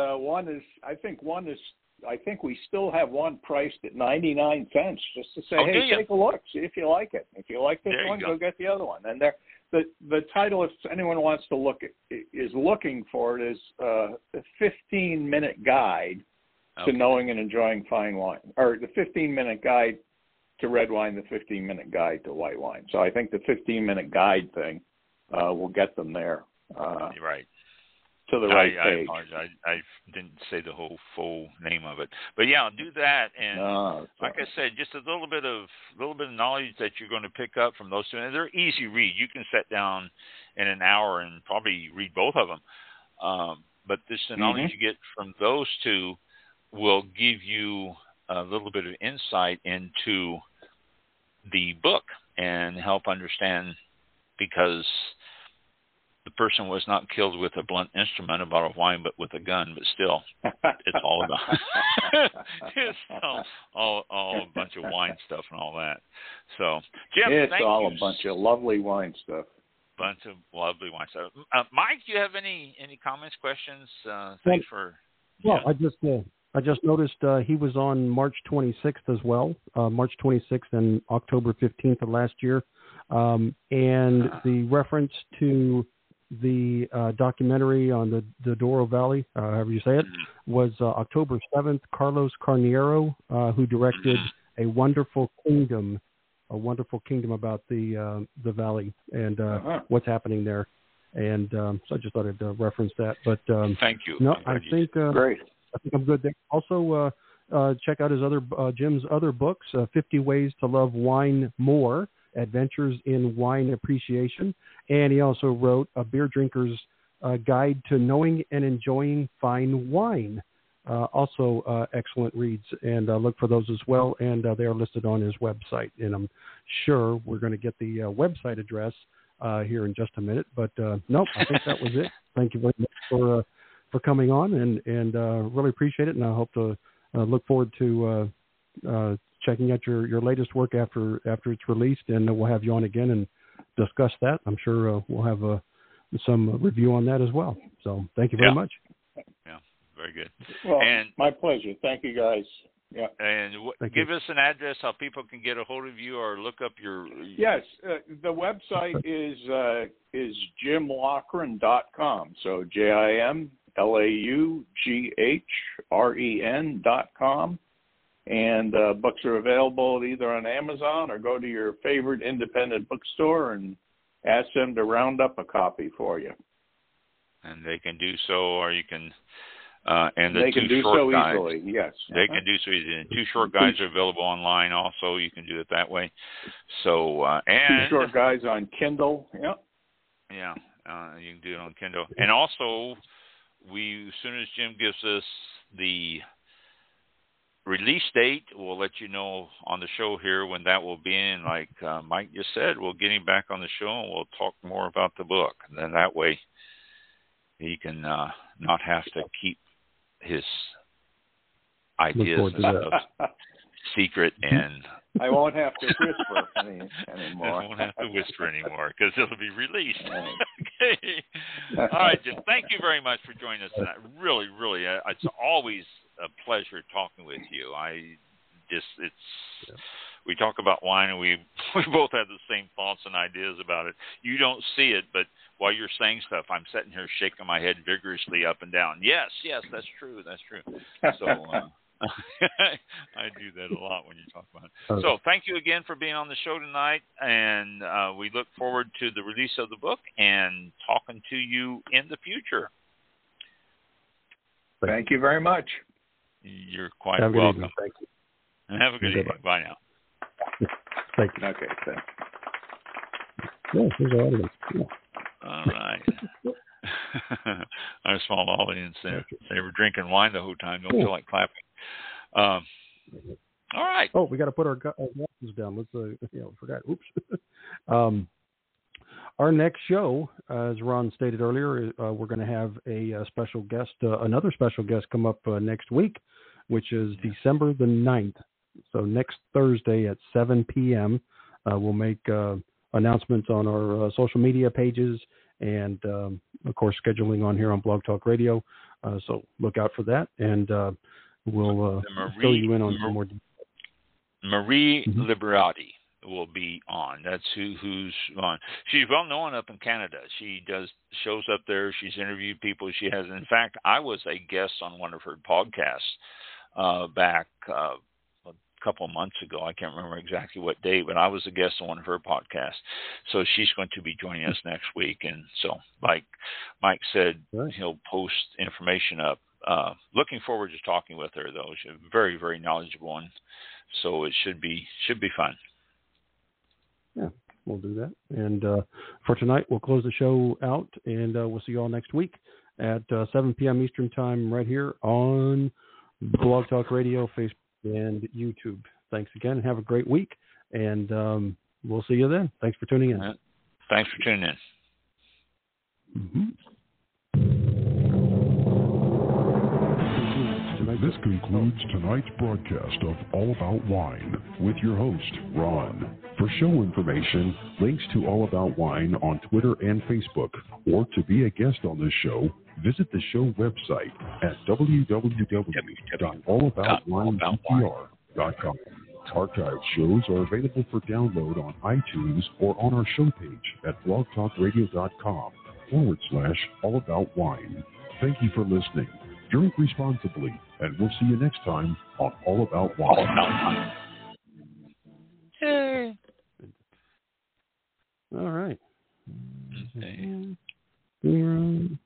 I think we still have one priced at 99 cents, just to say, hey, take a look, see if you like it. If you like this one, go get the other one. And the title, if anyone wants to is looking for it, is a 15-minute guide to knowing and enjoying fine wine, or the 15-minute guide to red wine, the 15-minute guide to white wine. So I think the 15-minute guide thing will get them there. Right. To the right I page. apologize. I didn't say the whole full name of it, but yeah, do that. And like I said, just a little bit of knowledge that you're going to pick up from those two. And they're easy read. You can sit down in an hour and probably read both of them. But the knowledge you get from those two will give you a little bit of insight into the book and help understand, because the person was not killed with a blunt instrument, a bottle of wine, but with a gun. But still, it's all about it's all a bunch of wine stuff and all that. So, Jim, it's all a bunch of lovely wine stuff. Bunch of lovely wine stuff. Mike, do you have any comments, questions? Thanks for. Well, I just noticed he was on March 26th as well, March 26th and October 15th of last year, and the reference to the documentary on the Douro Valley, however you say it, was October 7th. Carlos Carneiro, who directed A Wonderful Kingdom about the valley and what's happening there. And so I just thought I'd reference that. But thank you. No, I think great. I think I'm good there. Also, check out his Jim's other books: 50 Ways to Love Wine More, Adventures in Wine Appreciation, and he also wrote A Beer Drinker's Guide to Knowing and Enjoying Fine Wine. Also excellent reads, and look for those as well, and they are listed on his website. And I'm sure we're going to get the website address here in just a minute, but no, I think that was it. Thank you very much for coming on, and really appreciate it, and I hope to look forward to checking out your latest work after it's released, and we'll have you on again and discuss that. I'm sure we'll have some review on that as well. So thank you very much. Yeah, very good. Well, and my pleasure. Thank you, guys. Yeah. And give us an address how people can get a hold of you or look up your. Yes, the website is jimloughran.com. So JimLaughran.com. And books are available either on Amazon or go to your favorite independent bookstore and ask them to round up a copy for you. And they can do so, or you can. And they can do so easily. Yes, they can do so easily. And 2 short guides are available online. Also, you can do it that way. So and 2 short guides on Kindle. Yep. Yeah, you can do it on Kindle. And also, as soon as Jim gives us the release date, we'll let you know on the show here when that will be. And like Mike just said, we'll get him back on the show and we'll talk more about the book. And then that way he can not have to keep his ideas and stuff secret. And I won't have to whisper anymore. I won't have to whisper anymore because it'll be released. Okay. All right, Jim. Thank you very much for joining us tonight. Really, really, it's always a pleasure talking with you. We talk about wine and we both have the same thoughts and ideas about it. You don't see it, but while you're saying stuff, I'm sitting here shaking my head vigorously up and down. Yes, that's true. So I do that a lot when you talk about it. So thank you again for being on the show tonight, and we look forward to the release of the book and talking to you in the future. Thank you very much. You're quite welcome. Thank you. And have a good evening. Bye now. Thank you. Okay, thanks. Yeah, here's our audience. Yeah. All right. Our small audience there. They were drinking wine the whole time. Don't feel like clapping. All right. Oh, we got to put our glasses down. Let's, forgot. Oops. Our next show, as Ron stated earlier, we're going to have a special guest, another special guest come up next week, which is December the 9th. So next Thursday at 7 p.m., we'll make announcements on our social media pages and, of course, scheduling on here on Blog Talk Radio. So look out for that, and we'll fill you in on some more details. Marie Liberati will be on. That's who's on. She's well known up in Canada. She does shows up there. She's interviewed people. She has. In fact, I was a guest on one of her podcasts back a couple of months ago. I can't remember exactly what day, but I was a guest on one of her podcasts. So she's going to be joining us next week. And so, like Mike said, he'll post information up. Looking forward to talking with her, though. She's a very, very knowledgeable one. So it should be fun. Yeah, we'll do that. And for tonight, we'll close the show out, and we'll see you all next week at 7 p.m. Eastern Time right here on Blog Talk Radio, Facebook, and YouTube. Thanks again, and have a great week. And we'll see you then. Thanks for tuning in. Thanks for tuning in. Mm-hmm. This concludes tonight's broadcast of All About Wine with your host, Ron. For show information, links to All About Wine on Twitter and Facebook, or to be a guest on this show, visit the show website at www.allaboutwinepr.com. Archived shows are available for download on iTunes or on our show page at blogtalkradio.com/allaboutwine. Thank you for listening. Drink responsibly, and we'll see you next time on All About Wine. All About Wine. All right. Okay.